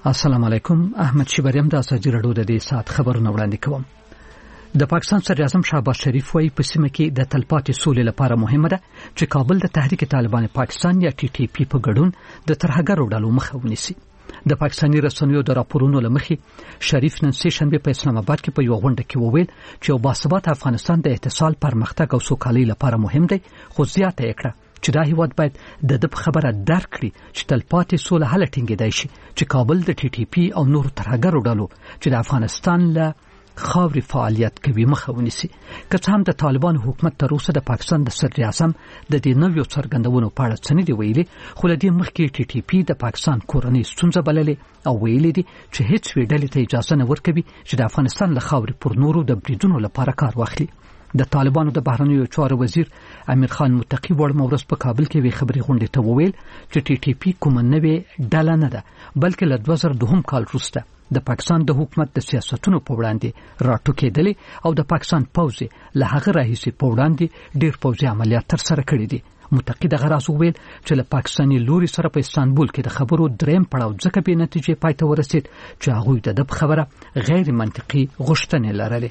السلام علیکم. احمد شیبریم د ازادي راډیو د دې سات خبرونه وړاندې کوم. د پاکستان صدر اعظم شهباز شریف وايي په سیمه کې د تلپاتې سولې لپاره مهمه ده چې کابل د تحریک طالبان پاکستان یا ټي ټي پی په ګډون د ترهګرو ډلو مخه ونیسي. د پاکستاني رسنیو د راپورونو لمخې شریف نن سه شنبه په اسلام آباد کې په یو غونډه کې وویل چې یو باثبات افغانستان د اتصال پرمختګ او سوکالۍ لپاره مهم دی، خو زیاته یې کړه چې دا هیواد باید د خبره درک کړي چې تلپاتې سوله هله ټینګېدای شي چې کابل د ټي ټي پی او نور ترهګرو ډلو چې د افغانستان له خاورې فعالیت کوي مخه ونیسي. که څه هم د طالبان حکومت تر اوسه د پاکستان د صدر اعظم د دې نویو څرګندونو په اړه څه نه دي ویلي، خو له دې مخکې ټي ټي پی د پاکستان کورنۍ ستونزه بللې او ویلي دي چې هیڅ ډلې ته اجازه نه ورکوي چې د افغانستان له خاورې پر نورو د بریدونو لپاره کار واخلي. د طالبانو د بهرنیو چارو وزیر امیر خان متقی وړمه ورځ په کابل کې وی خبري غونډې ته وویل چې ټي ټي پی کومه نوې ډله نه ده، بلکې له 2002 کال وروسته د پاکستان د حکومت د سیاستونو په وړاندې راټوکېدلې او د پاکستان پوځ له هغه راهیسې په وړاندې ډېر پوځي عملیات ترسره کړي دي. متقی دغه راز وویل چې له پاکستاني لوري سره په استانبول کې د خبرو دریم پړاو ځکه بې نتیجې پای ته ورسېد چې هغوی د خبره غیر منطقي غوښتنې لرلې.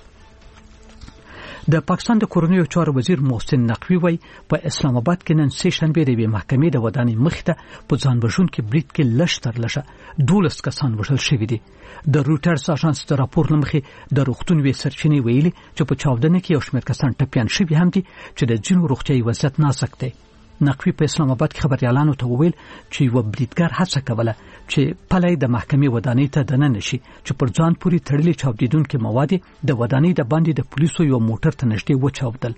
د پاکستان د کورنیو چارو وزیر محسن نقوی وای په اسلام آباد کې نن سه شنبه د محکمې د ودانۍ مخته په ځانبښونکي برید کې لږ تر لږه 12 کسان وژل شوي دي. د روټرز اژانس د راپور لمخې د روغتون وی سرچینې ویلي چې په چاودنه کې یو شمېر کسان ټپيان شوي هم دي چې د جنو روغتیايي وضعیت نازک دی. نقوی په اسلام آباد کې خبريالانو ته وویل چې یو بریدګر هڅه کوله چې پلي د محکمې ودانۍ ته دننه شي چې پر ځان پوری تړلې چاودیدونکو مواد د ودانۍ د باندې د پولیسو یو موټر ته نږدې وچاودل.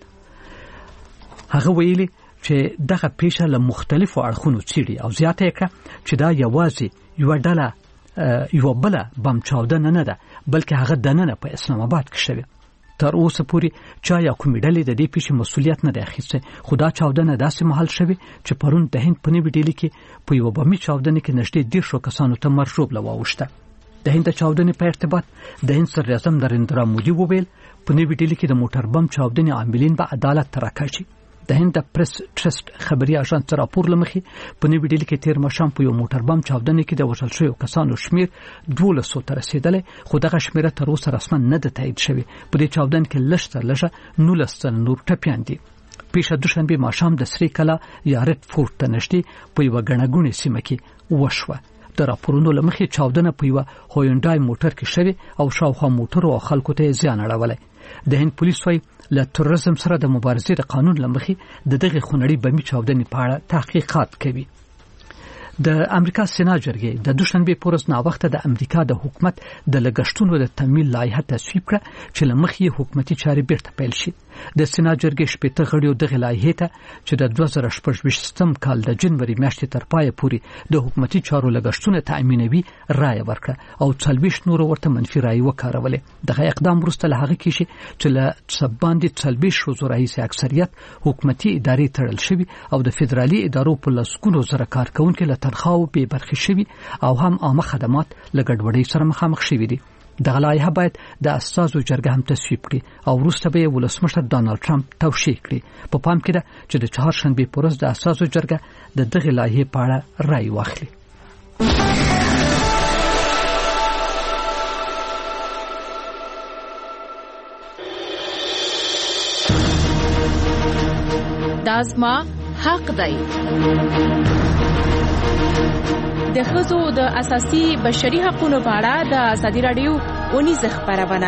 هغه ویلي چې دغه پیښه له مختلفو اړخونو څیړي او زیاته کړه چې دا یوازې یو ډله یو بل بم چاودنه نه ده، بلکې هغه دننه په اسلام آباد کې شوی. تر اوسه پورې چا یا کومې ډلې د دې پیښې مسؤلیت نه دی اخیستی، خو دا چاودنه داسې مهال شوې چې پرون د هند په نوې ډیلي کې په یوه بمي چاودنه کې نږدې 10 کسانو ته مرګ ژوبله واوښته. د هند د چاودنې په ارتباط د هند صدر اعظم نریندرا مودي وویل په نوې ډیلي کې د موټر بم چاودنې عاملین به عدالت ته راکاږي. د هند د پریس ټرست خبري اژانس راپور لمخې په نوې ډیلي کې تیر ماښام په یو موټر بم چاودنه کې د وژل شویو کسانو شمیر 1200 ته رسیدلی، خو دغه شمیر تر اوسه رسما نه ده تایید شوی. په دې چاودنه کې لږ تر لږه 19 نور ټپيان دي. پیښه دوشنبه ماښام د سری کلا یا ریډ فورټ ته نږدې په یو غنغونې سیمه کې وشوه. د راپورونو لمخې چاودنه په یو هویندای موټر کې شوی او شاوخوا موټر او خلکو ته زیان اړولی. د هند پولیس وايي له تروریزم سره د مبارزې د قانون لمخې د دغه خونړۍ بمي چاودنې په اړه تحقیقات کوي. د امریکا سنا جرګې د دوشنبه پورز نا وخت د امریکا د حکومت د لګښتونو د تمویل لایحه تصویب کړه چې لمخې حکومتي چارې بیرته پیل شي. د سنا جرګې شپږ غړیو دغه لایحه ته چې د 2018 کال د جنوري میاشتې تر پایه پورې د حکومتي چارو لګښتونه تأمینوي رائے ورکړه او 40 نور ورته منفي رائے وکارولې. دغه اقدام وروسته له هغه کې چې له سباندې 40 شوزو رئیس اکثریت حکومتي ادارې تړل شوی او د فدرالي ادارو په لسګونو زره کارکونکو له تنخواو به برخې شوی او هم عامه خدمات له ګډوډۍ سره مخامخ شوي دي. دغه لایحه باید د اساسو جرګه هم تصویب کړي او وروسته به ولسمشر ډانلډ ټرمپ توشیح کړي. په پام کې ده چې د چهارشنبه پورز د اساسو جرګه د دغه لایحې په اړه رائے واخلي. دا زما حق دی. د ښځو د اساسي بشري حقوقو په اړه د ازادي راډیو ونیز خبرونه.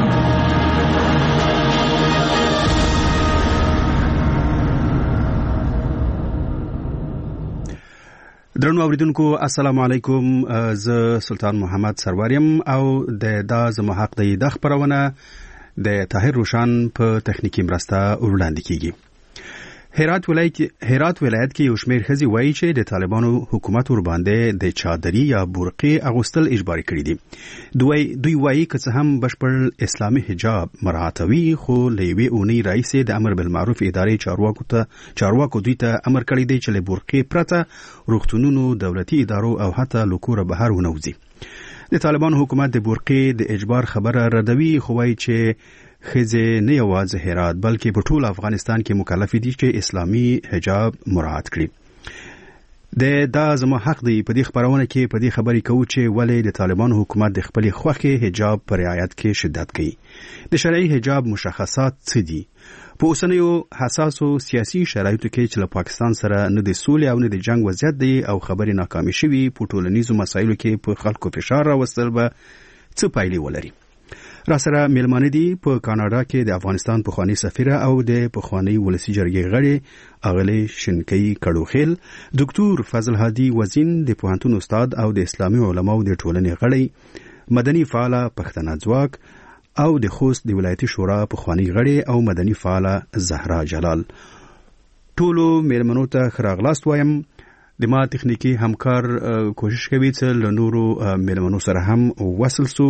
درنو اوریدونکو السلام علیکم، زه سلطان محمد سرواریم او دا زما حق دی د خبرونه د طاهر روشان په تخنیکی مرسته وړاندې کیږي. هرات ولایت کې یو شمېر ښځې وایي چې د طالبانو حکومت ور باندې د چادري یا برقې اغوستل اجباري کړي دي. دوی وایي که څه هم بشپړ اسلامي حجاب مراعاتوي، خو له یوې اونۍ راهیسې د امر بالمعروف ادارې چارواکو دوی ته امر کړی دی چې له برقې پرته روغتونونو، دولتي ادارو او حتی له کوره بهر ونه وځي. د طالبانو حکومت د برقې د اجبار خبره ردوي، خو وایي چې ښځې نه یوازې هرات بلکې په ټول افغانستان کې مکلف دي چې اسلامي حجاب مراعات کړي. دا زما حق دی په دې خبرونه کې په دې خبرې کوو چې ولې د طالبان حکومت د خپل خوخي حجاب پر رعایت کې شدت کوي. د شرعي حجاب مشخصات څه دي؟ په اوسنیو حساسو سیاسي شرایطو کې چې له پاکستان سره نه د سولې او نه د جنگ وضعیت دی او خبرې ناکامې شوي په ټولنیزو مسایلو کې په خلکو فشار راوستل به څه پایلې ولري. را سره میلمانه دي په کاناډا کې د افغانستان پخوانی سفیره او د پخوانی ولسی جرګې غړي اغلی شنکی کډوخیل، ډاکټر فضل هادي وزین د پوهنتون استاد او د اسلامي علماو د ټولنې غړي، مدني فعال پښتنه ځواک او د خوست د ولایتي شورا پخوانی غړي او مدني فعال زهرا جلال. ټولو میلمنو ته خراغلاست وایم. د ما تخنیکی همکار کوشش کوي چې له نورو میلمنو سره هم وصل سو.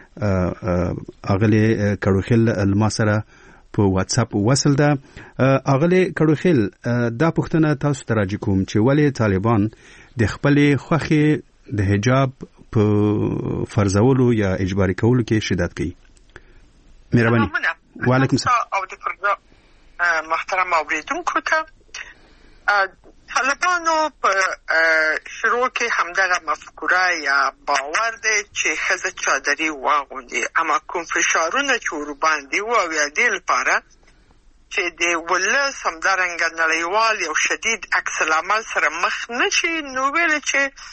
اغلی کډوخیل الما سره په واتس اپ وصل ده. اغلی کډوخیل دا پښتنه تاسو ته راځي کوم چې ولې طالبان د خپل خوخي د حجاب په فرضولو یا اجباري کولو کې شدت کوي؟ مهرباني. وعلیکم السلام. او د پروګرام محترم اوریدونکو ته طالبانو په شروع کې همدغه مفکوره یا باور دی چې ښځه چادري واغوندي، اما کوم فشارونه چې ورباندې وو او یا دې لپاره چې د ولس همدارنګه نړیوال یو شدید عکس العمل سره مخ نه شي، نو ویل چې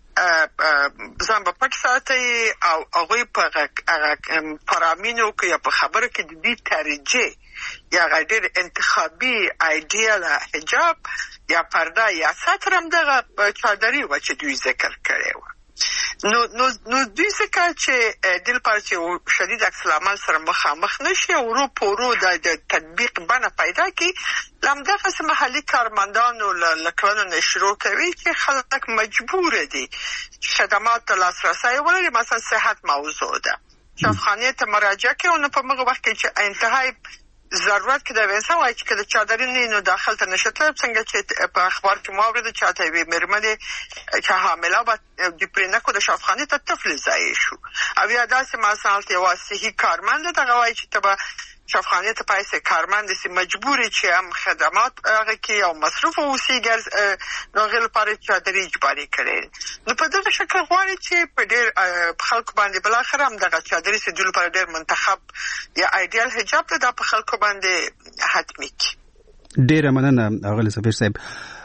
ځان به پټ ساتي او هغوی په فرامینو کې یا په خبرو کې د دې ترجیح یا غیر انتخابي ایډیال حجاب یا پرده یا ساتر هم دغه چادري و چې دوی ذکر کړی و. نو دوی ذکر چې دل پر چې شدید عکس العمل سره مخامخ نشي او ورو پورو د تطبیق بنه پیدا کی، لمدغه محلي کارمندانو لکړنو نشرو کوي چې خلک مجبور دي خدمات لاسرسي ولري. مثلا صحت موضوع ده، شفاخانه ته مراجعه کوي او په هغه وخت کې چې انتهای ضرورت کې د وینسا وایي چې د چادرین نه داخل ته نشته، څنګه چې په اخبار کې مو اورېدل چې اته وی مرمنه چې حامله و د پرینکو د شفاخانه ته طفل ځای شو او یا داسې مثلا یو صحي کارمند دغه وایي چې تبه شفاخانه ته پیسې کارمند سي مجبوري چې هم خدمات هغه کې او مصرف اوسېږي نو غل لپاره چادري اجباري کړي. نو په دغه شکل غواړي چې په ډېر خلکو باندې بل اخر هم دغه چادري سي د لپاره ډېر منتخب یا ایډیال حجاب ته د خلکو باندې حتمی کی. ډېر مننه اغلی سفیر صاحب.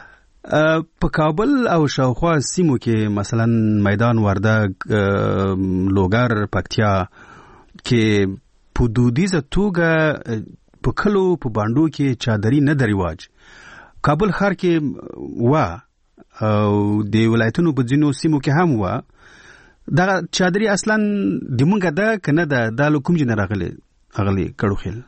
په کابل او شاوخوا سیمو کې مثلا میدان وردګ، لوګر، پکتیا کې په دودیزه توګه په کلو په باندو کې چادري نه د رواج. کابل ښار کې و او د ولایتونو په ځینو سیمو کې هم و. دا چادري اصلا د مونږه ده که نه ده؟ دا له کوم ځای نه راغلی اغلی کډوخیل؟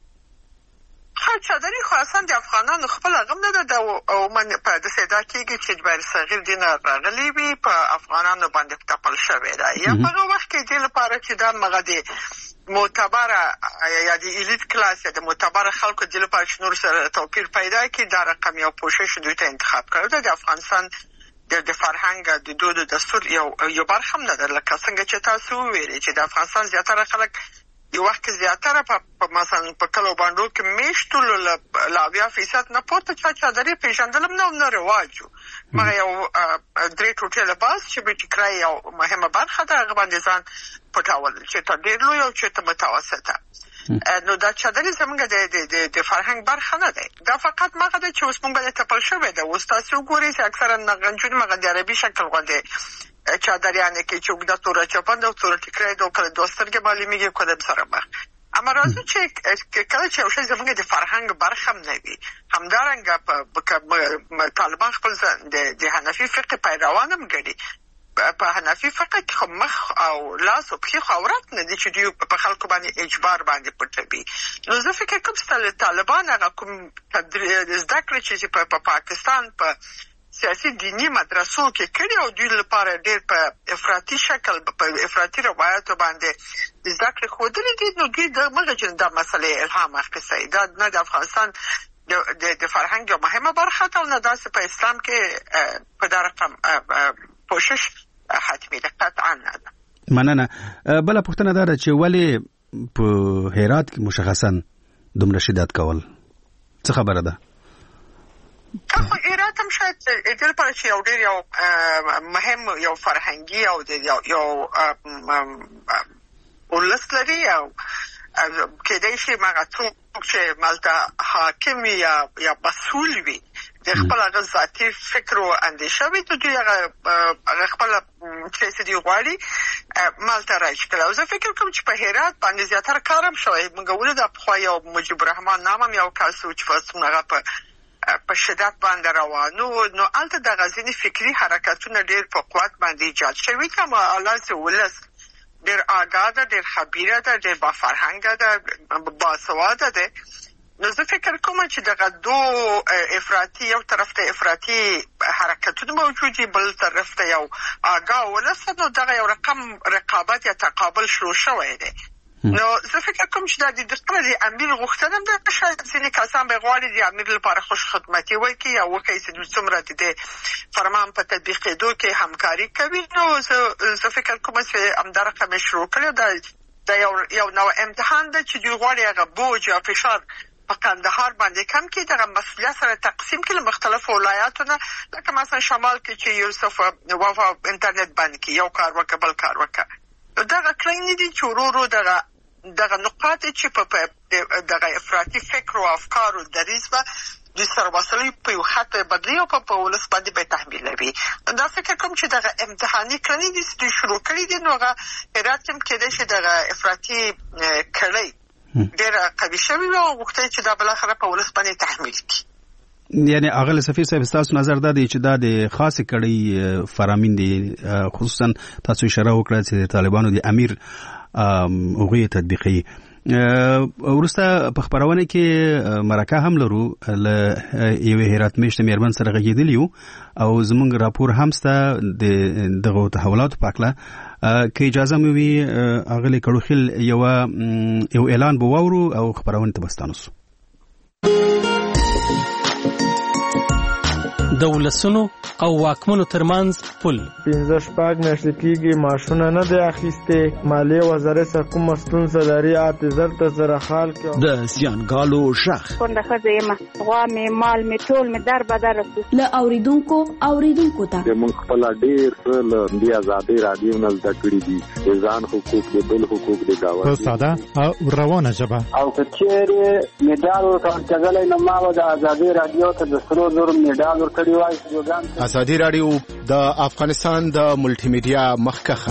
چادري خو اصلا د افغانانو خپل غم نه ده او من په د سیدا کېږي چې بر صغیر دین راغلی وي په افغانانو باندې تپل شوی ده یا په هغه وخت کې د لپاره چې دا مغدي معتبره یا د الیټ کلاس یا د معتبره خلکو د لپاره چې نور سره توپیر پیدا کړي دا رقم یو پوښښ دوی ته انتخاب کړو. د افغانستان د فرهنګ د دود دستور یو برخه نه ده، لکه څنګه چې تاسو ویلي چې د افغانستان زیاتره خلک یو وخت زیاتره په مثلا په کلو باندې کې میشتول لا 20% نه پورته چادري پیژندلم نه رواجو. مګر یو درې ټوټه لباس چې به ټکرای یو مهمه برخه ده هغه باندې ځان پټاول چې ته ډېر لوی او چې ته متوسطه. نو دا چادري زمونږ د فرهنګ برخه نه ده، دا فقط مګر د چې اوس مونږ باندې تپل شوی ده. اوس تاسو ګورئ چې اکثرا نغنجون مګر د عربي شکل غوندې چادریانه کې چې وګړه تور چپند او تور ټیکرای د کله دوسترګه معلومیږي کوم سره مخ. اما راځو چې کله چې اوسه زموږ د فرهنګ برخه نه وي، همدارنګه په طالبان خپل د حنفي فقه پیروانم ګڼي. په حنفي فقه کې مخ او لاس او پښې خاورت نه دي چې دوی په خلکو باندې اجبار باندې پټوي. نو زه فکر کوم چې طالبان هغه کوم زده کړې چې په پاکستان په سیاسي دینی مدرسو کې کړي او دوی لپاره ډېر په افراطي شکل په افراطي روایتو باندې زده کړې ښودلې دي. نو دوی د مګر چې دا مسلې الهام اخیستې دا نه د افغانستان د فرهنګ یو مهمه برخه ده او نه داسې په اسلام کې په دا رقم پوښښ حتمي ده، قطعا نه ده. مننه. بله پوښتنه دا ده چې ولې په هرات کې مشخصا دومره شدت کول څه خبره ده؟ هرات حکومت هم شاید د لپاره چې یو ډېر یو مهم یو فرهنګي او یو ولس لري او کېدای شي مګر څوک چې مالته حاکم یا مسؤل وي د خپل هغه ذاتي فکر او اندیشه وي ته دوی هغه خپل چې دې غواړي مالته راځي کله. زه فکر کوم چې په هرات باندې زیاتره کارم شوی موږ ولې د خو یو مجيب الرحمن نامم یو کاسو چې فاصله په شدت باندې روانو نو الته د غزنی فکری حرکتونه ډېر په قوت باندې ایجاد شوی کما الاز ولس ډېر آگاه ده ډېر خبيره ده ډېر با فرهنګه ده با سواده ده. نو زه فکر کوم چې دغه دو افراطي یو طرف ته افراطي حرکتونه موجودي بل طرف ته یو آگاه ولس نو دغه یو رقم رقابت یا تقابل شروع شوی دی. نو زه فکر کوم چې د امیر غوښتنه ده شاید ځینې کسان به غواړي د امیر لپاره خوش خدمتي وکړي یا وکړي چې څومره د فرمان په تطبیقېدو کې همکاري کوي. نو زه فکر کوم چې همدا رقم شروع کړي دا یو نوع امتحان ده چې دوی غواړي هغه بوج یا فشار په کندهار باندې کم کې دغه مسؤلیت سره تقسیم کړي مختلفو ولایاتونه لکه مثلا شمال کې چې یوسف وفا انټرنیټ باندې کې یو کار وکړ بل کار وکړ. دغه کلین دي چې ورو دغه نقاط چې په دغه افراطي فکر او افکار او دریځ د سرواسلي په یو خط بدلی او په ولس باندې به تحمیلوي. دا فکر کوم چې دغه امتحاني کلین دي چې شروع کړي دي نو هغه راتم کېدای شي دغه افراطي کړي ډېر قوي شوی او وخت چې دا بل اخر په ولس باندې تحمیل کی. یعنی اغل سفیر صاحب تاسو نظر دادی چې دا د خاصه کړي فرامین دي خصوصا تاسو اشاره وکړه چې طالبانو د امیر اوغه تطبیقي ورسته په خبرونه کې مرکه هم لرو ل یو هرات میشته میرمن سره غږیدلیو او زمونږ راپور هم سته دغه تحولات پاکله که اجازه مې وي اغلی کړوخیل یو اعلان بوورو او خبرونه تبستانوس دولسونو او واکمنو ترمنځ پل 15 میاشتې کېږي معاشونه نه دی اخیسته مالیه وزارت سره کوم ستونزه لري اعتذار ته سره حال کې د زیانګالو شخ څنګه خزه غوا می مال می ټول می در بدر له اوریدونکو ته موږ خپل ډیر له دی آزادي رادیو نه زده کړی دي ځان حقوق د بل حقوق د گاوه په ساده او روانه ژبه او کچېره میډال ورکړل نو ما د آزادي رادیو ته د سرو زر میډال ورکړی وای آزادي رادیو د افغانستان د ملټي میډیا مخکخه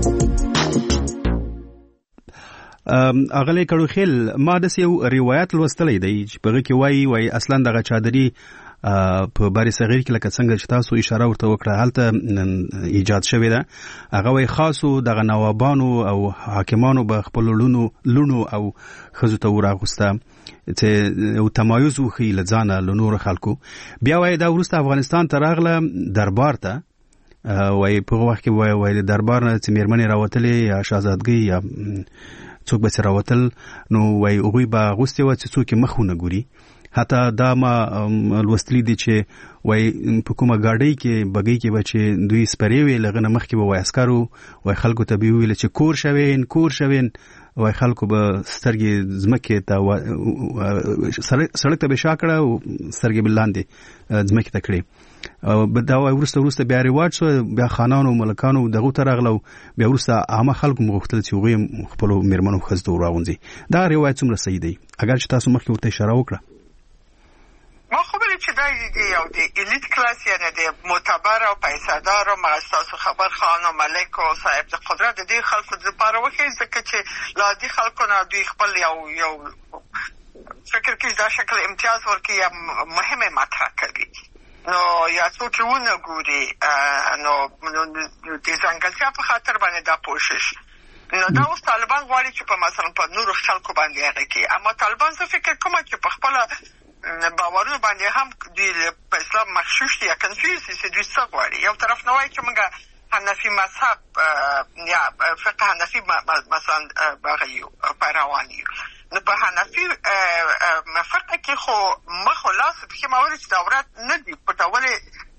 اغلی کړوخیل ما د یو روایت لوستلې دی چې په کې وای اصلا دغه چادري په بری صغیر کې لکه څنګه چې تاسو اشاره ورته وکړه هلته ایجاد شوې ده هغه وای خاصو دغه نوابانو او حاکمانو به خپل لونو او خزو ته ورغوسته چې او تمایز وخی لځانه لنور خلکو بیا وای دا ورسته افغانستان ته راغله دربار ته وای په وخت کې وای دربار نه چې میرمنې راوتلې یا شاهزادګي یا څوک به راوتل نو وای اوغوی به غوسته و چې څوک مخونه ګوري حتی دا ما لوستلی دي چې وای په کومه گاډي کې بګي کې بچي دوی سپری وی لغنه مخ کې وای عسکرو وای خلکو ته بي ویل چې کور شوین وای خلکو به سترګې زمکه ته سړک ته به شاکړه او سترګې بلاندې زمکه ته کړې او دا وای ورسته بیا ریواج شو بیا خانانو ملکانو دغه ترغلو بیا ورسته عامه خلکو مغختل چې وغه خپل میرمنو خزته راغونځي دا روایت څومره صحیح دی اگر چې تاسو مخکې ورته اشاره وکړه ما خبرې چې دا یو د الیټ کلاس یعنی د معتبر او پیسادار او مستاسو خبر خان او ملک او صاحب د قدرت د دې خلکو لپاره وکړي ځکه چې لا دي خلکو نه دوی خپل یو فکر کې دا شکل امتیاز ورکړي یا مهمه مطرح کوي نو یا څوک ونه ګوري نو د ځنګلتیا په خاطر باندې دا کوشش نو دا اوس طالبان غواړي چې په مثلا په نور خلکو باندې هغه کوي اما طالبان څه فکر کوي چې په خپل باورونه باندې هم د اسلام مخشوش دي یا کنفیوز دي دوی څه غواړي یو طرف نه وایي چې موږ حنفي مذهب یا فقه حنفي مثلا باغیو پیروانی نو په حنفي فقه کې خو مخلاص په ماوري چې دورات نه دي پټولې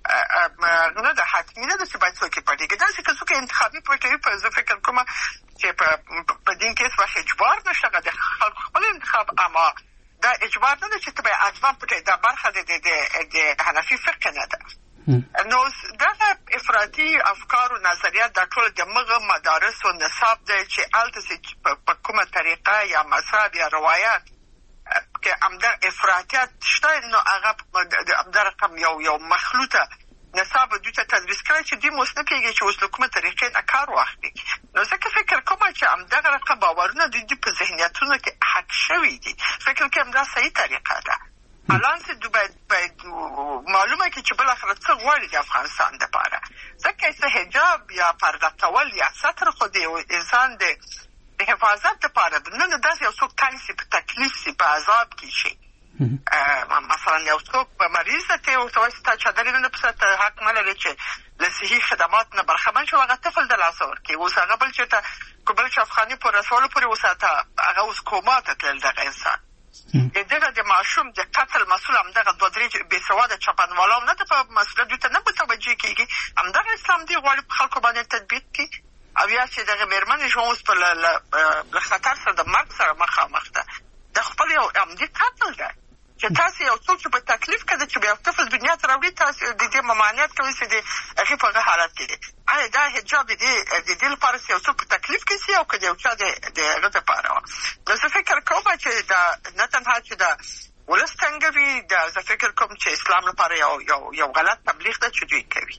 نه ده حتمی نه ده چې باید څوک پټي کې دا چې څوک انتخابي پټي په ځکه فکر کوم چې په دین کې څه اجبار نشته د خلکو خپل انتخاب اما دا دا اجبار نه چې ته به اتمام پټې دا برخه د حنفي فقه نه ده. نو دا افراطي افکار او نظریات د ټول د مغه مدارس او نصاب دی چې الته په کومه طریقه یا مذهب یا روایت کې امدا افراطیات شته، نو هغه امدا رقم یو مخلوطه نصاب دوی ته تدریس کړی چې دوی موږ نه کېږي چې اوس کومه طریقې نه کار واخلي. نو ځکه فکر کوم چې امدا رقم باورونه دوی په ذهنیتونو کې حق شوی دي. فکر کوم دا صحیح طریقه ده. الان چې باید معلومه کې چې بل اخر څه غواړي د افغانستان لپاره، ځکه چې حجاب یا پرده کول یا ستر خو د انسان د حفاظت لپاره نه داسې یو څوک تنګ شي، په تکلیف شي، په عذاب کې شي. مثلا یو څوک مریض ته او تاسو چادرې نه پسته حق نه لري چې له صحي خدمات نه برخمن شو، هغه طفل د لاس ورکړي. اوس هغه بل چې کوبل افغاني پر رسول پورې وساته هغه اوس کومه ته تل دغه انسان دغه د معشوم د قتل مسؤل هم دغه دوه درې بې سواده چاپنوالو نه په مسله دوی ته نه متوجه کېږي. همدغه اسلام دی غواړي په خلکو باندې تطبیق کړي، او یا چې دغه مېرمنې ژوند اوس په خطر سره د مرګ سره مخامخ ده. د خپل یو عمدي قتل ده چې تاسو یو څوک په تکلیف کې چې بیا طفل دنیا ته راوړي، تاسو د دې ممانعت کوي چې د هغې په هغه حالت کې دی. آیا دا حجاب د دې لپاره چې یو څوک په تکلیف کې شي او که د یو چا د هغه دپاره وه؟ نو زه فکر کوم چې دا نه تنها چې دا ولس تنګوي، دا زه فکر کوم چې اسلام لپاره یو غلط تبلیغ ده چې دوی کوي.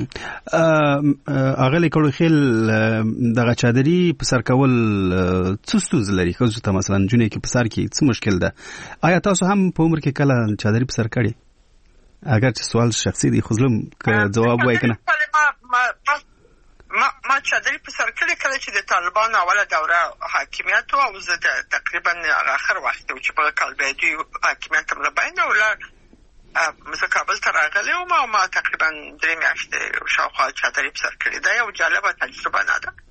اغلی کړو خیل دغه چادرې په سر کول څه ستونزه لري؟ خو ته مثلا جونې کې په سر کې څه مشکل ده؟ آیا تاسو هم په عمر کې کله چادرې په سر کړې؟ اگر چې سوال شخصي دی خو ظلم که جواب وای کنه. ما چادرې په سر کړې کله چې د طالبان اوله دوره حاکمیت او زه تقریبا اخر وخت چې په کال به دوی حاکمیت هم لباینده ولا زه کابل ته راغلی وم او ما تقریبا 3 میاشتې شاوخوا چادرې په سر کړې. دا یو جالبه تجربه نه ده.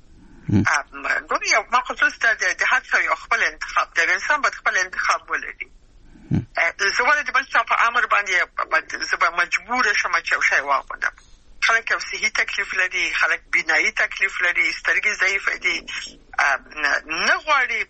یو ما خصوص د هر څه یو خپل انتخاب دی، انسان باید خپل انتخاب ولري. زه ولې د بل چا په امر باندې زه به مجبوره شم چې یو شی واغوندم. خلک یو صحي تکلیف لري، خلک بینایي تکلیف لري، سترګې ضعیفه دي، نه غواړي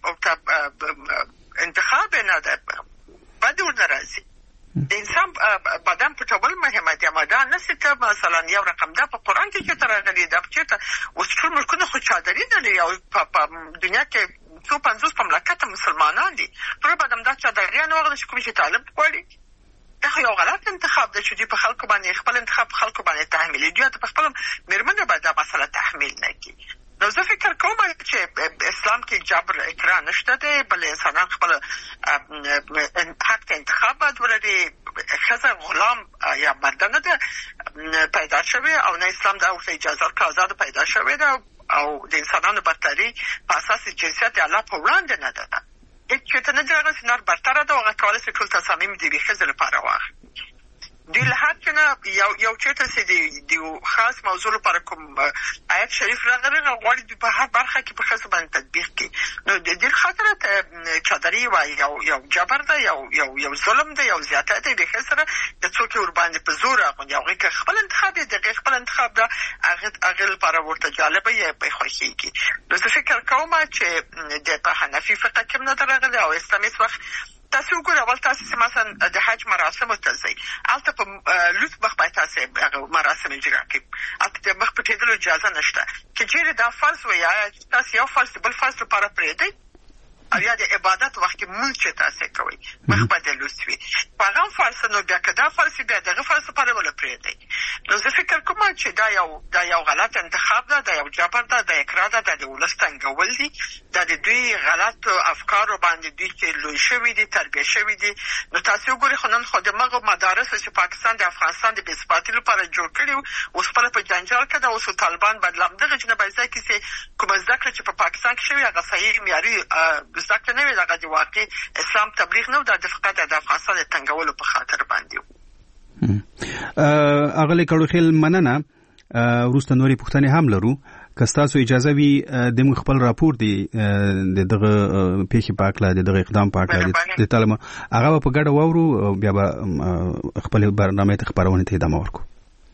انتخاب نه ده، بد ورنه راځي. د انسان بدن پټول مهمه دي، اما دا نسي ته مثلا یو رقم ده په قرآن کې چې راغلي ده چې اوس ټول ملکونه خو چادرې نه لري او په دنیا کې 250 مملکت مسلمانان دي، ټول بدن دا چادرې نه واغله چې کوم چې طالب غواړي. دا یو غلط انتخاب ده چې دوی په خلکو باندې خپل انتخاب په خلکو باندې تحمیل دوی ته په خپل مېرمنې باید دا مسله تحمیل نه کړي. نو زه فکر کوم چې اسلام کې جبر اکراه نشته دی، بل انسانان خپل حق ته انتخاب باید ولري. ښځه غلام یا بنده نه ده پیدا شوې او نه اسلام دا ورته اجازه ورکړه، آزاده پیدا شوې ده او د انسانانو برتري په اساس جنسیت د الله په وړاندې نه ده. هېڅ چېرته نه دي راغلي چې نر برتره ده او هغه کولی شي ټول تصامیم د یوې ښځې لپاره واخلي. دوی له هر څه نه یو چېرته چې د یو خاص موضوع لپاره کوم آیت شریف راغلی غواړي دوی په هر برخه کې په ښځو باندې تطبیق کړي. نو د دې خاطره چادرې وایي یو جبر ده، یو ظلم ده، یو زیاتی دی د ښځې سره، د څوک یې ورباندې په زور اغوندي. هغوی که خپل انتخاب یې د هغې خپل انتخاب ده، هغې لپاره ورته جالبه یې پرې خوښېږي. نو زه فکر کوم چې په حنفي فقه کې هم نه ده راغلی او اسلام هېڅ وخت تاسو وګورئ اول تاسو چې مثلا د حج مراسمو ته ځئ، هلته په لوڅ مخ باید تاسو هغه مراسم اجرا کړئ، هلته د مخ پټېدلو اجازه نشته. که چېرې دا فرض وي یا تاسو یو فرض د بل فرض لپاره پرېږدئ او یا د عبادت وخت کې مونځ چې تاسو کوئ مخ باید لوڅ وي، په هغه هم فرض نو بیا که دا فرض بیا دغه فرض لپاره ولې پرېږدئ. نو زه فکر کوم چې دا یو غلط انتخاب ده، دا یو جبر ده، دا اکراه ده، دا د ولس تنګول دي، دا د دوی غلط افکارو باندې دوی چې لوی شوي دي، تربیه شوي دي. نو تاسو وګورئ خو نن خو دماغو مدارسو چې پاکستان د افغانستان د بېثباتي لپاره جوړ کړي اوس خپله په جنجال کې ده. اوس طالبان باید له همدغه جنبه ځای کې چې کومه زده کړه چې په پاکستان کې شوې هغه صحیح معیاري زده کړه نه وي، دغه د واقعي اسلام تبلیغ نه و، دا د فقط د افغانستان د تنګولو په خاطر باندې و. اغلی کړوخیل مننه. وروسته نورې پوښتنې هم لرو، که ستاسو اجازه وي د موږ خپل راپور دی دغه پیښې په هکله د دغه اقدام په هکله د طالبان هغه په ګډه واورو او بیا به خپل برنامه ته خپرونې ته ادامه ورکړو.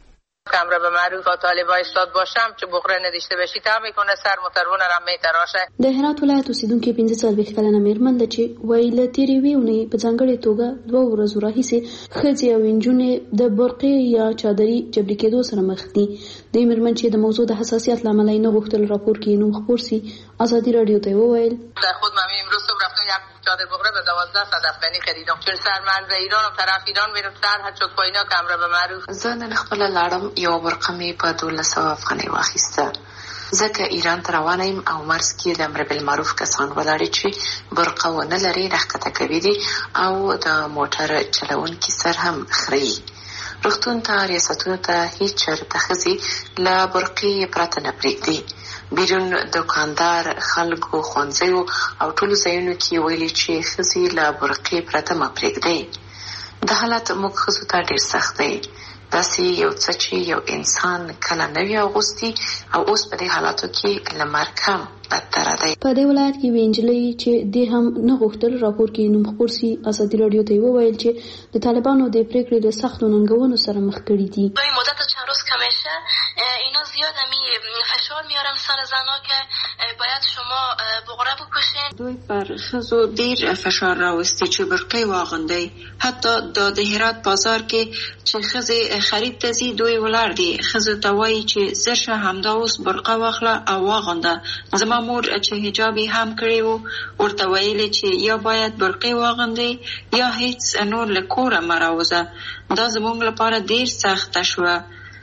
امر به معروف و طالب ایستاد باشم چې بغره نداشته باشی تا میکنه سر موترونه را میتراشه. د هرات ولایت اوسیدونکو 15 کلنه میرمن ده چې ویله تیری ویونی په ځانګړي توګه 2 ورځې راهیسې ښځې او نجونې د برقې یا چادري جبري کېدو سره مخ دي. د میرمن چې د موضوع د حساسیت لامل نه غوښتل راپور کې نوم خپور سي ازادي رادیو ته وویل در خود من امروز صبح رفتم یک چادر بغره به 1200 افغانی خریدم چون سر مرز ایران و طرف ایران میرم سر هر چوک پاینا کامره به معروف زه نن خپل لاړم یو برقه مې په 1200 افغانۍ واخیسته ځکه ایران ته روانه یم او مرز کې د امر بالمعروف کسان ولاړ چې برقه ونه لري راښکته کوي دي او د موټر چلونکي سر هم خري. روغتون ته ریاستونو ته هیڅ چېرته ښځې له برقې پرته نه پرېږدي. بیرون دکاندار خلکو ښوونځیو او ټولو ځایونو کې ویلي چې ښځې له برقې پرته مه پرېږدئ. دا حالت موږ ښځو ته ډېر سخت دی. داسې یو څه چې یو انسان کله نه وي اغوستی او اوس په دې حالاتو کې له مرګ هم بدتره دی. په دې ولایت کې وینجلې چې د هم نه غوښتل راپور کې نوم خپور سي ازادي رادیو ته وویل چې د طالبانو د پریکړې له سختو ننګونو سره مخ کړي دي. این مدت چند روز که میشه اینا زیاد فشار میارن سر زنا که باید شما بغره بکشین. دوی پر ښځو ډیر فشار راوستي چې برقې واغوندي. حتی د هرات بازار کې چې ښځې خرید ته ځي دوی ولاړ دي. ښځو ته وایي چې زر شه همدا اوس برقه واخله او واغونده. زما مور چې حجاب هم کړی وو ورته ویلې چې یا باید برقې واغوندي یا هیڅ نور له کوره مه راوځه. دا زموږ لپاره ډیر سخته شوه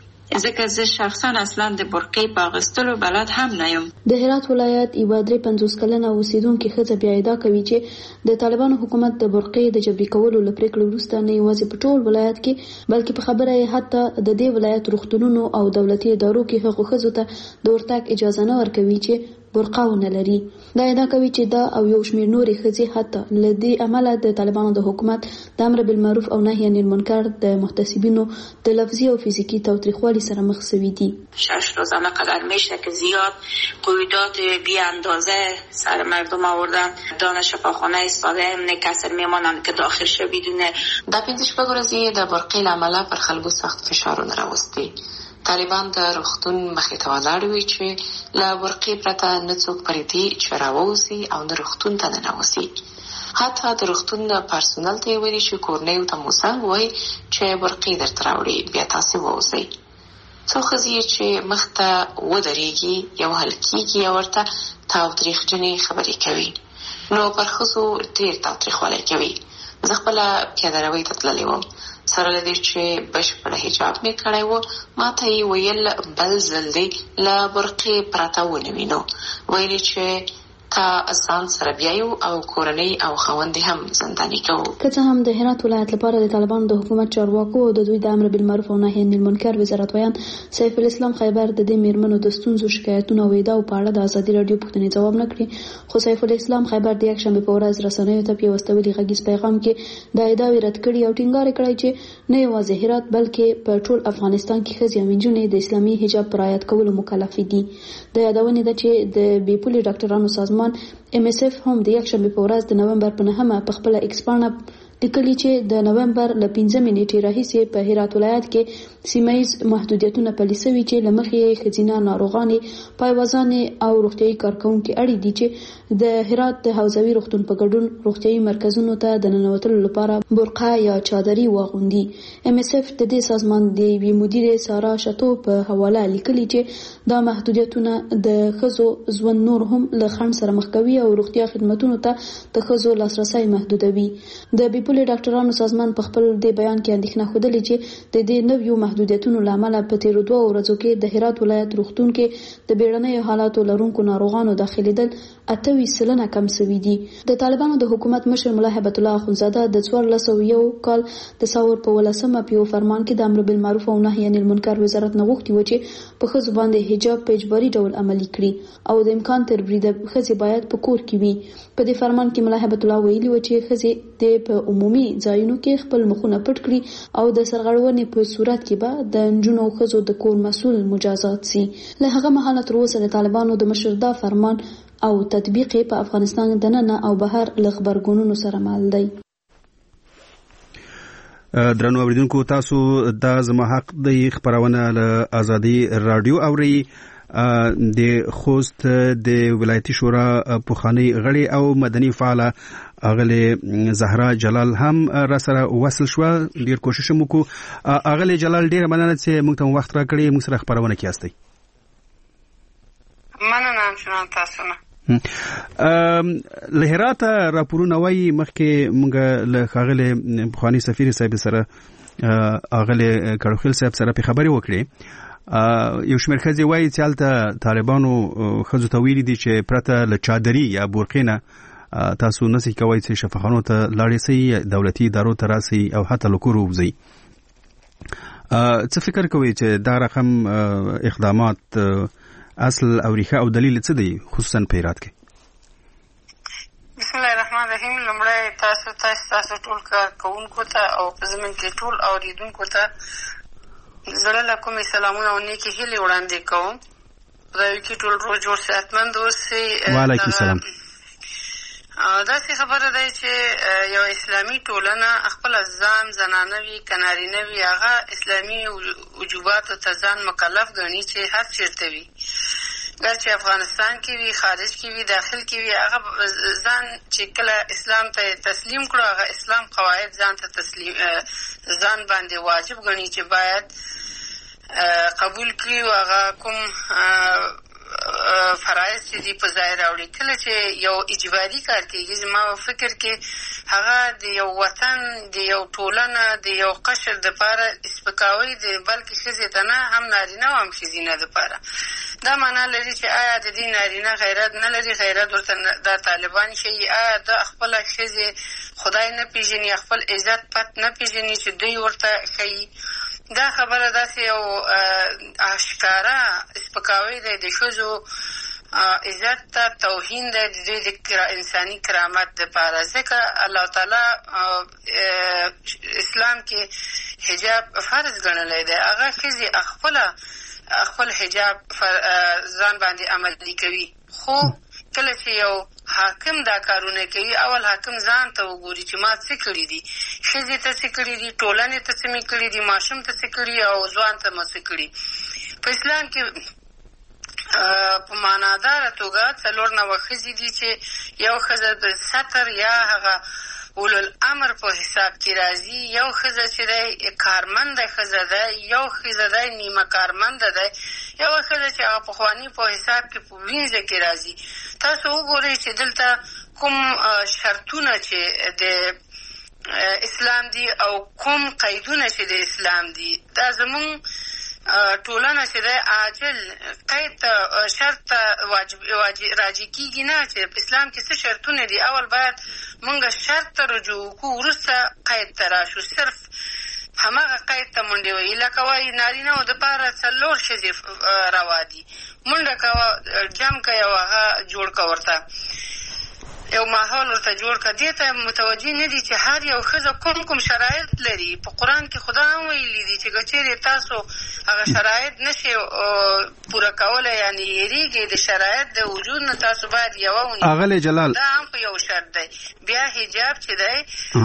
ځکه زه شخصا اصلا د برقې په اغوستلو بلد هم نه یم. د هرات ولایت یوه 53 کلنه اوسیدونکې ښځه بیا ادعا کوي چې د طالبانو حکومت د برقې د جبري کولو له پریکړې وروسته نه یوازې په ټول ولایت کې بلکې په خبره یې حتی د دې ولایت روغتونونو او دولتي ادارو کې هغو ښځو ته د ورتګ اجازه نه ورکوي چې برقه ونه لري. دا ادعا کوي چې دا او یو شمېر نورې ښځې حتی له دې امله د طالبانو د حکومت د امر بالمعروف او نهی عن المنکر د محتسبینو د لفظي او فیزیکی تاوتریخوالي سره مخ شوي دي. 6 روزانه قدر میشه که زیاد قیودات بی اندازه سر مردم آوردن. دانش شفاخانه ایستاده نه کسر میمانند که داخل شه بدونه. دا 5 ورځې د برقې له امله پر خلکو سخت فشارونه راوستي. طالبان د روغتون مخې ته ولاړ وي چې له برقې پرته نه څوک پرېږدي چې راووځي او نه روغتون ته ننوځي. حتی د روغتون پرسونل ته یې ویلي چې کورنیو ته مو زنګ ووایي چې برقې درته راوړي بیا تاسې ووځئ. څو ښځې چې مخ ته ودرېږي یو حل کېږي او ورته تاوتریخجنې خبرې کوي نو پر ښځو ډېر تاوتریخوالی کوي. زه خپله پیاده روۍ ته تللې وم. سره له دې چې بشپړ حجاب مې کړی و ما ته یې ویل بل ځل دی له برقې پرته ونه وینو. ویلې چې تا ځان سره بیایو او کورنۍ او خاوند هم زنداني کوو. که څه هم د هرات ولایت لپاره د طالبانو د حکومت چارواکو او د دوی د امر بالمعروف او نهی عن المنکر وزارت ویان سیف الاسلام خیبر د دې میرمنو د ستونزو شکایتونو او ادعاو په اړه د ازادي رادیو پوښتنې ځواب نه کړي. خو سیف الاسلام خیبر د یکشنبې په ورځ رسنیو ته په یو استولي غږیز پیغام کې د ادعاوې رد کړي او ټینګار کړی چې نه یوازې هرات بلکې په ټول افغانستان کې ښځې او نجونې د اسلامي حجاب په رعایت کولو مکلف دي. د یادونې ده چې د بې پولې ډاکټرانو سازمان MSF هم د یکشنبې په ورځ د نومبر په 9 په خپل ایکس پاڼه لیکلي چې د نومبر له 15 نیټې راهیسې په هرات ولایت کې سیمایي محدودیتونه پلي شوي چې له مخې ښځینه ناروغانې پایوازانې او روغتیايي کارکوونکي اړې دي چې د هرات د حوزوي روغتون په ګډون روغتیايي مرکزونو ته د ننوتلو لپاره برقه یا چادري واغوندي. MSF د دې سازمان د یوې مدیرې سارا شتو په حواله لیکلي چې دا محدودیتونه د ښځو ژوند نور هم له خنډ سره مخ کوي او روغتیا خدماتو ته د ښځو لاسرسي محدودوي. د بیپولې ډاکټرانو سازمان په خپل د بیان کې اندېښنه ښودلې چې د دې نویو محدودیتونو لامل په تیرو 2 ورځو کې د هرات ولایت روغتون کې د بیړنیو حالاتو لرونکو ناروغانو داخليدل 28% کم شوي دي. د طالبانو د حکومت مشر ملا هیبت الله اخونزاده د 1401 کال د ساور په 18 په یو فرمان کې د امر بالمعروف او نهی عن المنکر وزارت نه غوښتي و چې په ښځو باندې حجاب په اجباري ډول عملي کړي او د امکان تر بریده ښځې باید په کور کې وي. په دې فرمان کې ملا هیبت الله ویلي و چې ښځې د په عمومي ځایونو کې خپل مخونه پټ کړي او د سرغړونې په صورت کې به د نجونو او ښځو د کور مسؤل مجازات سي. له هغه مهاله تر اوسه د طالبانو د مشر دا فرمان او تطبیق په افغانستان دننه او بهر له خبرګونونو سره مل دی. درنو اوریدونکو تاسو د زما حق د خبرونه له ازادي رادیو اوري د خوست د ولایتي شورا پوخانی غړي او مدني فعال اغلی زهرا جلال هم را سره وصل شو. ډیر کوشش وکړو. اغلی جلال ډیر مننه چې موږ ته وخت را کړی، موږ سره خبرونه کیاستئ. مننه شنو تاسو نه. لهرات راپورونه وایي مخکې موږ له خاغلی پخوانی سفیر صاحب سره اغلی کړوخیل صاحب سره په خبرې وکړې. یو شمېر ښځې وایي چې هلته طالبانو ښځو ته ویلي دي چې پرته له چادري یا بورقې نه تاسو نسئ کوئ چې شفاخانو ته لاړې سئ، دولتي ادارو ته راسئ او حتی له کوره ووځئ. څه فکر کوئ چې دا رقم اقدامات اصل او ریښه او دلیل څه دی، خصوصا په هرات کې؟ بسم الله الرحمن الرحیم. لومړی تاسو ټول کارکوونکو ته او په ضمن کې ټول اوریدونکو ته زړه له کومې سلامونه او نیکې هیلې وړاندې کوم. خدای وکړي ټول روغ جوړ صحتمند اوسئ. وعلیکم السلام. داسې خبره ده چې یو اسلامي ټولنه خپل ځان زنانه وي که نارینه وي هغه اسلامي وجوباتو ته ځان مکلف ګڼي چې هر چېرته وي، ګر چې افغانستان کې وي، خارج کې وي، داخل کې وي، هغه ځان چې کله اسلام ته تسلیم کړو هغه اسلام قواعد ځان ته ځان باندې واجب ګڼي چې باید قبول کړي او هغه کوم فرایض چې دي په ځای راوړي. کله چې یو اجباري کار کېږي زما فکر کې هغه د یو وطن د یو ټولنه د یو قشر دپاره سپکاوی دی، بلکې ښځې ته نه، هم نارینه او هم ښځینه دپاره. دا معنا لري چې آیا د دې نارینه غیرت نه لري، غیرت ورته دا طالبان ښیي، آیا د خپله ښځې خدای نه پېژني، خپل عزت پت نه پېژني چې دوی ورته ښیي. دا خبره داسې یو اشکاره سپکاوی دی د ښځو عزت ته، توهین دی د دوی د انساني کرامت دپاره. ځکه الله تعالی اسلام کې حجاب فرض ګڼلی دی، هغه ښځې خپل حجاب ځان باندې عملي کوي. خو کله چې یو حاکم دا کارونه کوي، اول حاکم ځان ته وګوري چې ما څه کړي دي، ښځې ته څه کړي دي، ټولنې ته څه مې کړي دي، ماشوم ته څه کړي او ځوان ته مې څه کړي. په اسلام کې په معناداره توګه 4 ښځې دي چې یو ښځه د ستر یا هغه اولو الامر په حساب کې راځي، یو ښځه چې دی کارمنده ښځه ده، یو ښځه دی نیمه کارمنده ده، یو ښځه چې هغه پخواني په حساب کې په وینځه کې راځي. تاسو وګورئ چې دلته کوم شرطونه چې د اسلام دي او کوم قیدونه چې د اسلام دي. دا زمونږ ټولنه چې دی عاجل قید ته شرط ته راجع کېږي نه، چې په اسلام کې څه شرطونه دي. اول باید مونږ شرط ته رجوع وکړو، وروسته قید ته راشو. صرف هماغه قید ته منډې وهي، لکه وایي نارینهو دپاره 4 ښځې روا دي، منډه کوه، جمع که یو هغه جوړ که، ورته یو ماحول ورته جوړ که. دې ته متوجه نه دي چې هر یو ښځه کوم شرایط لري. په قرآن کې خدا هم ویلي دي چې که چېرې تاسو هغه شرایط نشئ پوره کولی، یعنې هېرېږئ د شرایط د وجود نه، تاسو باید یوه ونیسئ. اغلی جلال دا هم په یو شرط دی. بیا حجاب چې دی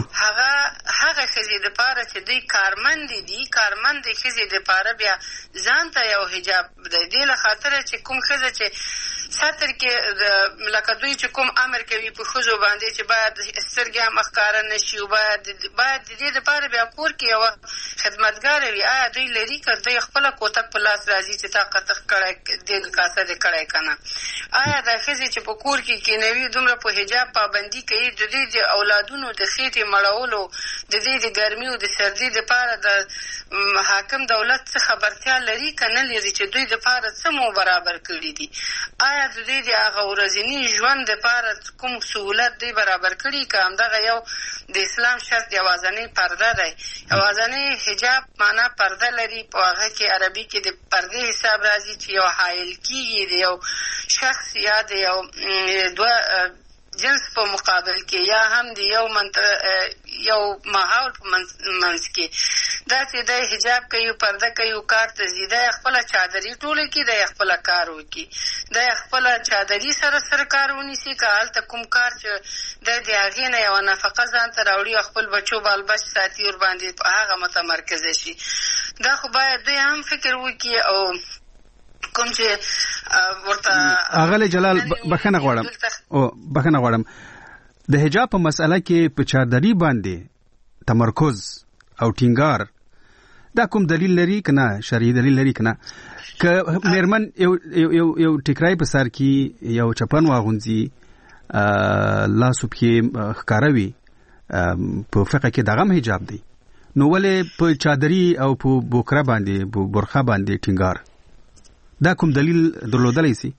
هغه ښځې دپاره چې دوی کارمندې دي، کارمندې ښځې دپاره بیا ځان ته یو حجاب دی. دې له خاطره چې کوم ښځه چې سطر کې لکه دوی چې کوم امر کوي په ښځو باندې چې باید سترګې هم ښکاره نه شي، باید د دې دپاره بیا کور کې یوه خدمتګاره وي. آیا دوی لري که دوی خپله کوتک په لاس راځي چې تا قطخ کړی دې کاسه دې کړی که نه؟ آیا دا ښځې چې په کور کې کېنوي دومره په حجاب پابندي کوي، د دوی د اولادونو د خېټې مړولو، د دوی د ګرمي او د سردي دپاره د حاکم دولت څه خبرتیا لري که نه لري چې دوی دپاره څه مو برابر کړي دي؟ آیا د دوی د هغه ورځني ژوند دپاره کوم سهولت دوی برابر کړي که همدغه یو د اسلام شرط یوازنی پرده دی؟ یوازنی حجاب معنا پرده لري، په هغه کې عربي کې د پردې حساب راځي چې یو حایل کېږي د یو شخص یا د یو دوه جنس په مقابل کې، یا هم د یو ماحول په منځ کې دا چې د حجاب کوي پرده کوي کار ته ځي د خپل چادري ټوله کې د خپل کار وکي د خپل چادري سره کار ونیسي که هلته کوم کار چې د هغې نه یوه نفقه ځان ته راوړي او خپل بچو بال بچ ساتي ورباندې هغه متمرکزه شي دا خو باید دوی هم فکر وکړي او کوم چې ورته اغلی جلال بخښنه غواړم د حجاب په مسأله کې په چادري باندې تمرکز او ټینګار دا کوم دلیل لري کنه شرعي دلیل لري کنه که میرمن یو ټیکرای په سر کې یو چپن واغونځي لاسو کې ښکاروي په فقه کې دغه حجاب دی نو ولې په چادري او په بوکره باندې په برخه باندې ټینګار دا کوم دلیل درلودلی سي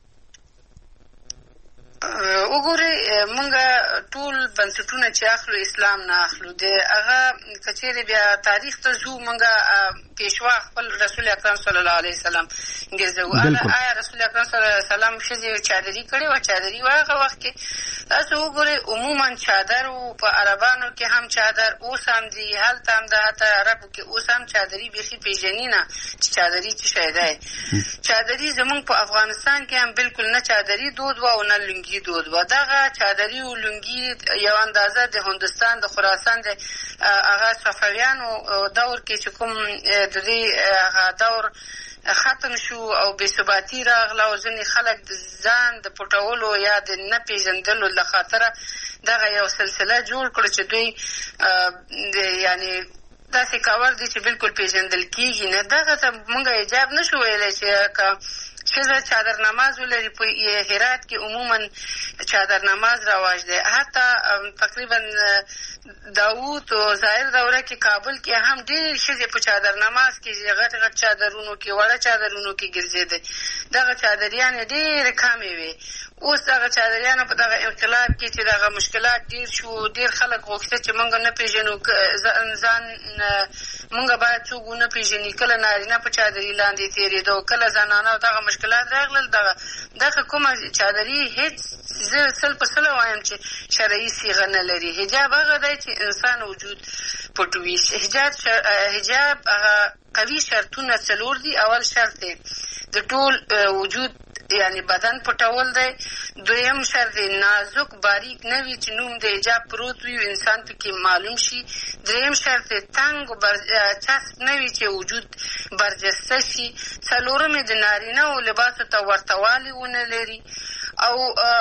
وګورئ موږ ټول بنسټونه چې اخلو اسلام نه اخلو د هغه کچېرې بیا تاریخ ته ځو موږ پیشوا خپل رسول اکرم صلی الله علیه وسلم ګرځو آیا رسول اکرم صلی الله علیه وسلم ښځې چادري کړې وه چادري وه هغه وخت کې تاسو وګورئ عموما چادر په عربانو کې هم چادر اوس هم دي هلته هم د حتی عربو کې اوس هم چادري بیخي پیژني نه چې چادري څه شی دی چادري زموږ په افغانستان کې هم بالکل نه چادري دود وه او نه لنګي دود وه دغه چادري او لنګي یو اندازه د هندوستان د خراسان د هغه صفویانو دور کې چې کوم د دې هغه دور ختم شو او بې ثباتي راغله او ځینې خلک د ځان د پټولو یا د نه پیژندلو له خاطره دغه یو سلسله جوړ کړه چې دوی یعنی داسې کاور دي چې بالکل پیژندل کېږي نه دغه ته موږ حجاب نه شو ویلی چې که ښځه چادر نماز ولري په هرات کې عموما چادر نماز رواج دی حتی تقریبا داوود او ظاهر دوره کې کابل کې هم ډېر ښځې په چادر نماز کې غټ چادرونو کې وړه چادرونو کې ګرځېدې دغه چادریانې ډېرې کمې وې اوس دغه چادریانو په دغه انقلاب کې چې دغه مشکلات ډېر شو ډېر خلک غوښته چې موږ نه پېژنو ځان موږ باید څوک ونه پېژني کله نارینه په چادري لاندې تېرېده او کله زنانه دغه مشکلات راغلل دغه کومه چادري هېڅ زه سل په سله وایم چې شرعي صیغه نه لري حجاب هغه دی چې انسان وجود پټوي حجاب هغه قوي شرطونه څلور دي اول شرط دی د ټول وجود یعنی بدن پټول دی دویم شرط دی نازک باریک نه وي چې نوم د حجاب پروت وي انسان پکې معلوم شي دریم شرط دی تنګ چسب نه وي چې وجود برجسته شي څلورم د نارینه او لباسو ته ورتهوالی ونه لري او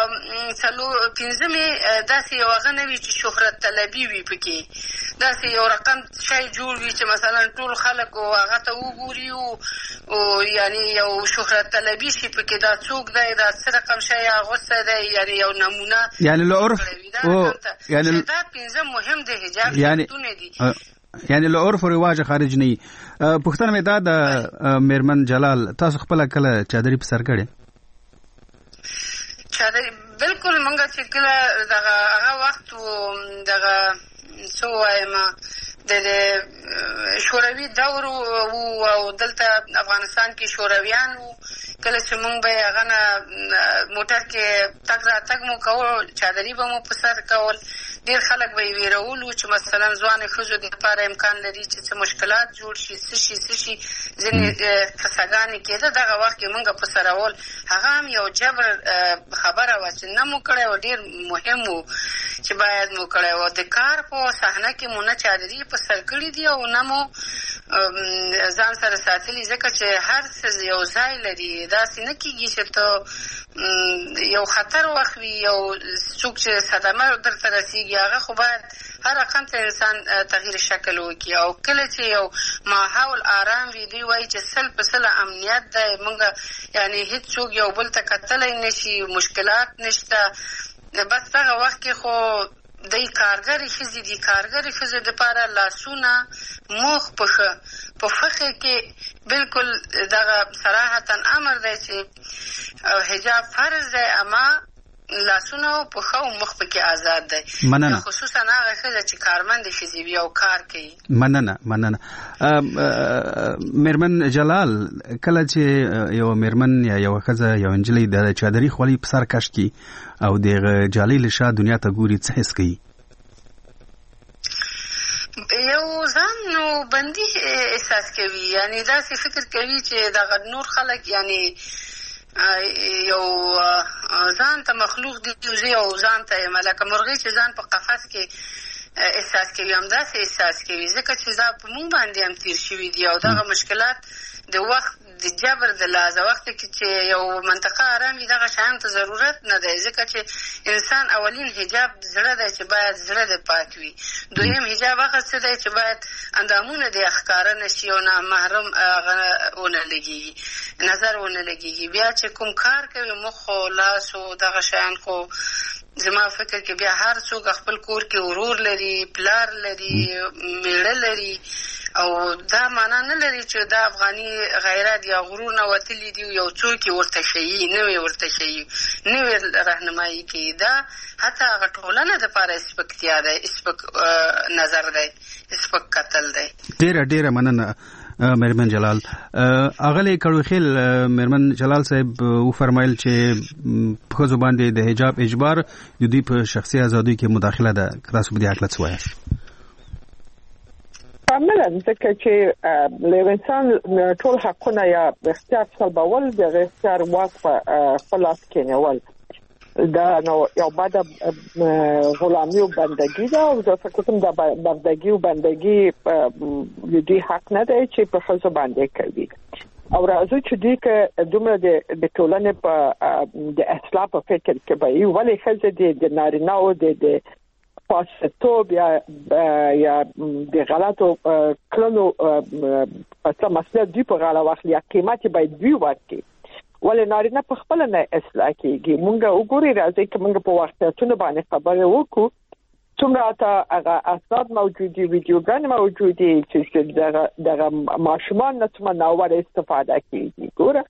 پنځمې داسې یو هغه نه وي چې شهرت طلبي وي پکې داسې یو رقم شی جوړ وي چې مثلا ټول خلک هغه ته وګوري او یعنی یو شهرت طلبي شي پکې دا څوک دی دا څه رقم شی اغوستی دی یعنی یو نمونه یعنی له عرف یعنی دا پنځه مهم د حجاب شرطونه دي یعنی له عرف او رواج خارج نه پوښتنه مې دا د میرمن جلال تاسو خپل کله چادري په سر کړې چادري بالکل مونږ چې کله دغه هغه وخت دغه څه وایم د شوروي دور او دلته افغانستان کې شورویان وو کله چې مونږ به هغه نه موټر کې تګ راتګ مو کول چادري به مو په سر کول ډېر خلک به یې ویرولو چې مثلا ځوانې ښځو د لپاره امکان لري چې څه مشکلات جوړ شي څه شي ځینې قصهګانې کېده دغه وخت کې مونږ په سرول هغه هم یو جبر خبره وه چې نه مو کړی و ډېر مهم و چې باید مو کړی و د کار په صحنه کې مو نه چادري په سر کړي دي او نه مو ځان سره ساتلي ځکه چې هر څه یو ځای لري داسې نه کېږي چې ته یو خطر وخت وي یو څوک چې صدمه درته رسېږي هغه خو باید هر رقم ته انسان تغییر شکل وکړي او کله چې یو ماحول آرام وي دوی وایي چې سل په سله امنیت دی مونږ یعنی هېڅ څوک یو بل ته کتلی نه شي مشکلات نشته بس دغه وخت کې خو دی کارګرې ښځې دي کارګرې ښځو دپاره لاسونه مخ پښه په فخې کې بالکل دغه صراحتا امر دی چې حجاب فرض دی اما لاسونه او پښه او مخ پکې آزاد دی خصوصا هغه ښځه چې کارمندې ښځې وي او کار کوي مننه میرمن جلال کله چې یو میرمن یا یو ښځه یو نجلۍ د چادري خولۍ په سر کش کړي او دغه جالۍ له شا دنیا ته ګوري څه حس کوي یو ځان نو بندي احساس کوي، یعنی داسې فکر کوي چې دغه نور خلک یعنی یو ځان ته مخلوق دي او ځان ته ملکه مرغۍ چې ځان په قفس کې احساس کوي، همداسې احساس کوي ځکه چې دا په مونږ باندې هم تیر شوي دي او دغه مشکلات د وخت د جبر د لحاظه وخت کې چې یو منطقه آرام وي دغه شیانو ته ضرورت نه دی، ځکه چې انسان اولین حجاب زړه دی چې باید زړه د پاک وي، دویم حجاب هغه څه دی چې باید اندامونه د ښکاره نه شي او نامحرم ونه لګېږي، نظر ونه لګېږي. بیا چې کوم کار کوي مخ او لاس او دغه شیان خو زما فکر کې بیا هر څوک خپل کور کې ورور لري، پلار لري، میړه لري او دا معنا نه لري چې دا افغاني غیرت یا غرور نه وتلی دی یو څوک ورته شي نه ورته شي نه راهنمایي کوي. دا حتی هغه ټولنه د پاره سپکتیا ده، سپک نظر ده، سپک قتل ده. ډیره مننه میرمن جلال. اغلی کړوخیل میرمن جلال صاحب و فرمایل چې په ښځو باندې د حجاب اجبار د دوی په شخصي ازادۍ کې مداخله ده، تاسو په دې حق څه وایاست؟ کاملا، ځکه چې له انسان ټول حقونه یا اختیار سلبول د اختیار واک په خپل لاس کې نیول دا نو یو بعد غلامی او بندگی ده او زه فکر کوم دا بندگی او بندگی د دې حق نه دی چې په ښځو باندې کوي او راځي چې دې کې دومره د ټولنې په د اصلاح په فکر کې به یو ولې ښځې د نارینه او د پاسټوب یا د غلطو کړنو په مسله دی په غاړه واخلي یا قیمت باید دی ورکړي ولې نارینه په خپل نه اصلاح کیږي. مونږ وګورئ راځي چې مونږ په واقعیتونو باندې خبرې وکړو، څومره ته هغه اسناد موجود دي، ویډیوګان موجود دي چې دغه ماشومان نه څومره ناوړه استفاده کیږي. ګوره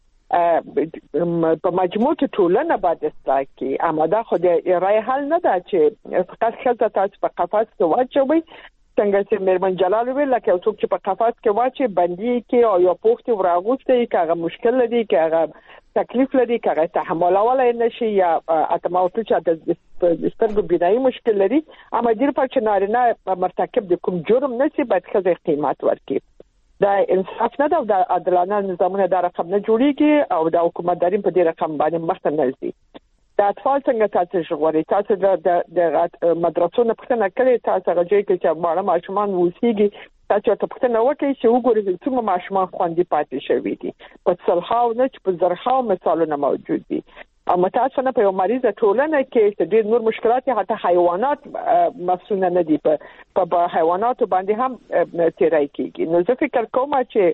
په مجموع کې ټولنه باید اصلاح کړي، اما دا خو د رای حل نه ده چې فقط ښځه تاسو په قفس کې واچوئ څنګه چې میرمن جلال ویل لکه یو څوک چې په قفس کې واچي بندي کې او یا پوښتې وراغوستي کې هغه مشکل لري کې هغه تکلیف لري کې هغه تحملولای نشي یا اتماوتو چې د سترګو بینایي مشکل لري، اما دیر په چې نارینه مرتکب د کوم جرم نشي باید ښځې قیمت ورکړي. دا انصاف نه ده او د عادلانه نظامونه دا رقم نه جوړیږي او د حکومتدارین په دې رقم باندې مخته نه ځي. د اطفال څنګه تاسو ژغورئ؟ تاسو د مدرسو نه پوښتنه کړې، تاسو هغه ځای کې چې ماړه ماشومان اوسېږي تاسو ته پوښتنه وکړئ چې وګورئ څومره ماشومان خوندي پاتې شوي دي. په سلهاو نه چې په زرهاو مثالونه موجود دي. اما تاسو نه په یو مریضه ټولنه کې چې ډېر نور مشکلات حتی حیوانات مسؤل نه دي، په حیواناتو باندې هم تیری کیږي. نو زه فکر کوم چې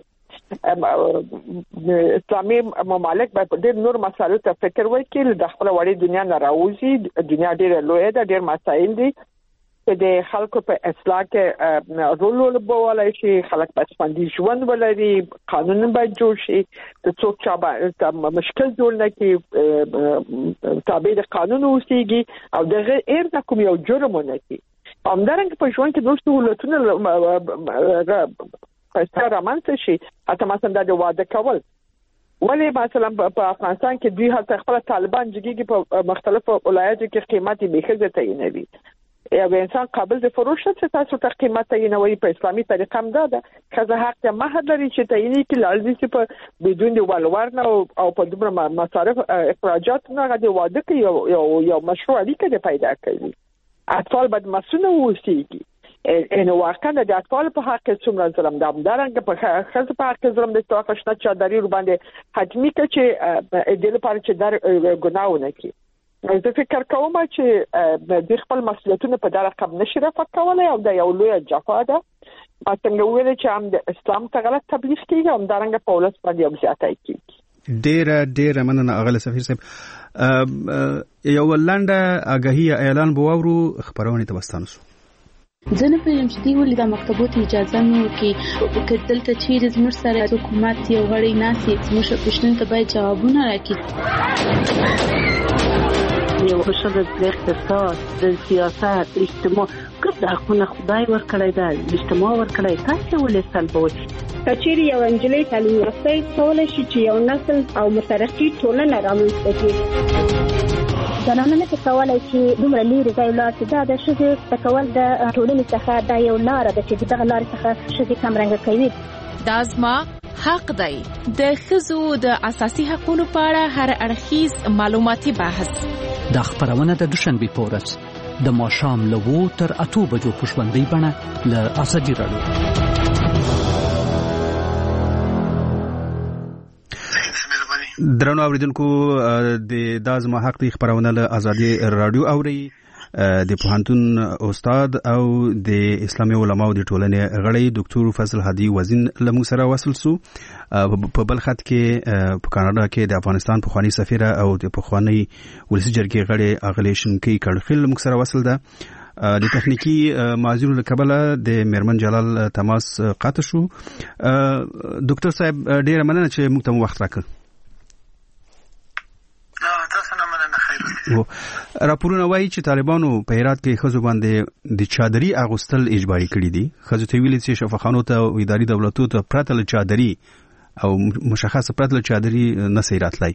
اسلامي ممالک باید ډېر نور مسایلو ته فکر وکړي، د خپل وړي دنیا نه راوځي. دنیا ډېره لویه ده، ډېر مسایل دي چې د خلکو په اصلاح کې رول ولوبولی شي، خلک باید خوندي ژوند ولري، قانون باید جوړ شي، د څوک چا مشکل جوړ نه کړي، تابع د قانون اوسېږي او د غیر نه کوم یو جرم ونه کړي. همدارنګه په ژوند کې نور سهولتونه پسته رامنځته شي، حتی مثلا د واده کول. ولې مثلا په افغانستان کې دوی هلته خپل طالبان جګیږي په مختلفو ولایتو کې قیمت به ښځه تعینوي. یو انسان قابل د فروش څه تاسو ته قیمت تعینوي په اسلامي طریقه هم ده ښځه حق ته مهر لري چې تعیني کې لازمي چې په بدون د ولور نه او په دومره مصارف اخراجات نه د واده کې یو مشروع اړیکه پیدا کوي. اطفال باید مسؤل اوسېږي. نو واقعا د اطفال په حق کې څومره ظلم ده، همدارنګه په ښځو په حق کې ظلم د توقشنه چادري ور باندې حتمي که چې د لپاره چې در ګناونه کوي. زه فکر کوم چې د خپل مسؤلیتونو په دغه رقم نشي رفع کولای او د یو لوی جفا ده. څنګه ویل چې هم د اسلام ته غلط تبلیغ کیږي، همدارنګه په ولس باندې یو زیاتای کیږي. ډېر مننه اغله سفیر صاحب. یو لنډه اگاهی اعلان بوورو خبرونه ته وستانسو. زه نه پوهیږم چې دوی ولې د مکتبو ته اجازه نه ورکوي. که دلته چیرې زموږ سره حکومت یو غړی ناست وي زموږ پوښتنو ته باید جوابونه راکړي. یو ښځه د اقتصاد، د سیاست، اجتماع ګډ حقونه خدای ورکړی ده، اجتماع ورکړی، تاسو ولې سلبوئ؟ که چیرې یو نجلۍ تعلیم یافته کولی شي چې یو نسل او مترقي ټولنه رامنځته کړي. زنانه نه کولای چې دومره لري ځای ولاړ شي. دا د ښځې د کول د ټولنې څخه دا یو لاره ده چې دغه لارې څخه ښځې کمرنګه کوي. دا زما حق دی. د ښځو د اساسي حقوقو په اړه هر اړخیز معلوماتي بحث. دا خبرونه د دوشنبه په ورځ د ماښام له 2 تر 8 بجو په ژوندۍ بڼه له ازادي راډیو. درنو اوریدونکو د دازما حق دی خبرونه له ازادي رادیو اوري. د پوهنتون استاد او د اسلامي علماو د ټولنې غړی ډاکټر فضل هادي وزین لمو سره وصل سو. په بل خط کې په کاناډا کې د افغانستان پخوانی سفیر او د پخوانی ولسی جرګې غړی اغلیشن کې کړخل لمو سره وصل ده. د تخنیکی معذور له کبله د میرمن جلال تماس قاطع شو. ډاکټر صاحب ډیر مننه چې موږ ته وخت راکړ. راپورونه وایي چې طالبانو په هرات کې ښځو باندې د چادري اغوستل اجباري کړي دي. ښځو ته ویلي چې شفاخانو ته او اداري دولتو ته پرته له چادري او مشخصه پرته له چادري نه سي راتلای.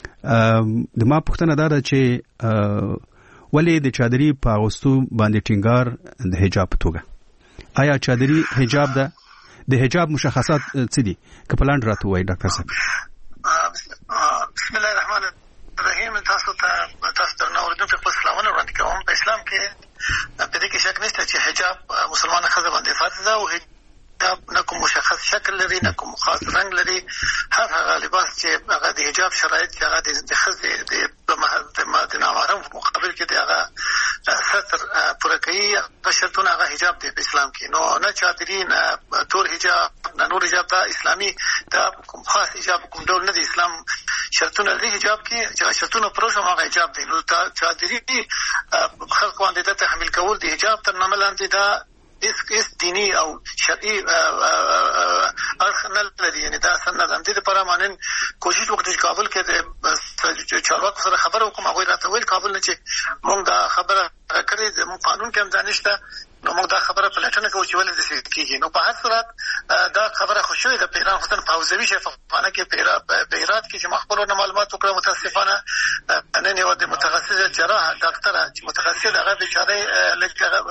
د ما پوښتنه دا ده چې ولې د چادري په اغوستو باندې ټینګار د حجاب په توګه؟ آیا چادري حجاب ده؟ د حجاب مشخصات څه دي؟ که پلان راته وایي ډاکټر صاحب. بسم الله الرحمن الرحیم. تاسو درنو اوریدونکو په سلامونه وړاندې کوم. په اسلام کې په دې کې شک نشته چې حجاب مسلمانانو ښځو باندې فرض ده او حجاب نه کوم مشخص شکل لري نه کوم خاص رنگ لري. هر هغه لباس چې هغه د حجاب شرایط چې هغه د ښځې د نامحرم په مقابل کې د هغه ستر پوره کوي هغه شرطونه هغه حجاب دی په اسلام کې. نو نه چادري نه تور حجاب نه نور حجاب دا اسلامي دا کوم خاص حجاب کوم ډول نه دی. اسلام شرطونه لري حجاب کې چې شرطونه پروژه هغه حجاب دی. نو چادري خلق باندې د تحمل کول د حجاب تر نامه لاندې دا اس دینی او شرعي اړخ نه لري. یعنی دا سند د دې لپاره مانن کوشش وکړي چې کابل کې د چارواکو سره خبرو وکړم. هغه راته ویل کابل نه چې موږ دا خبره کړې د موږ قانون کې هم دانشته. نو موږ دا خبره پلټنه کوو چې ولې د څه کېږي. نو په هر صورت دا خبره خوشوي د پیران حسین فوزوي شفافانه کې پیرات کې چې مخبرو معلومات وکړه. متاسفانه نن یو د متخصص جراح ډاکټر چې متخصص هغه بیچاره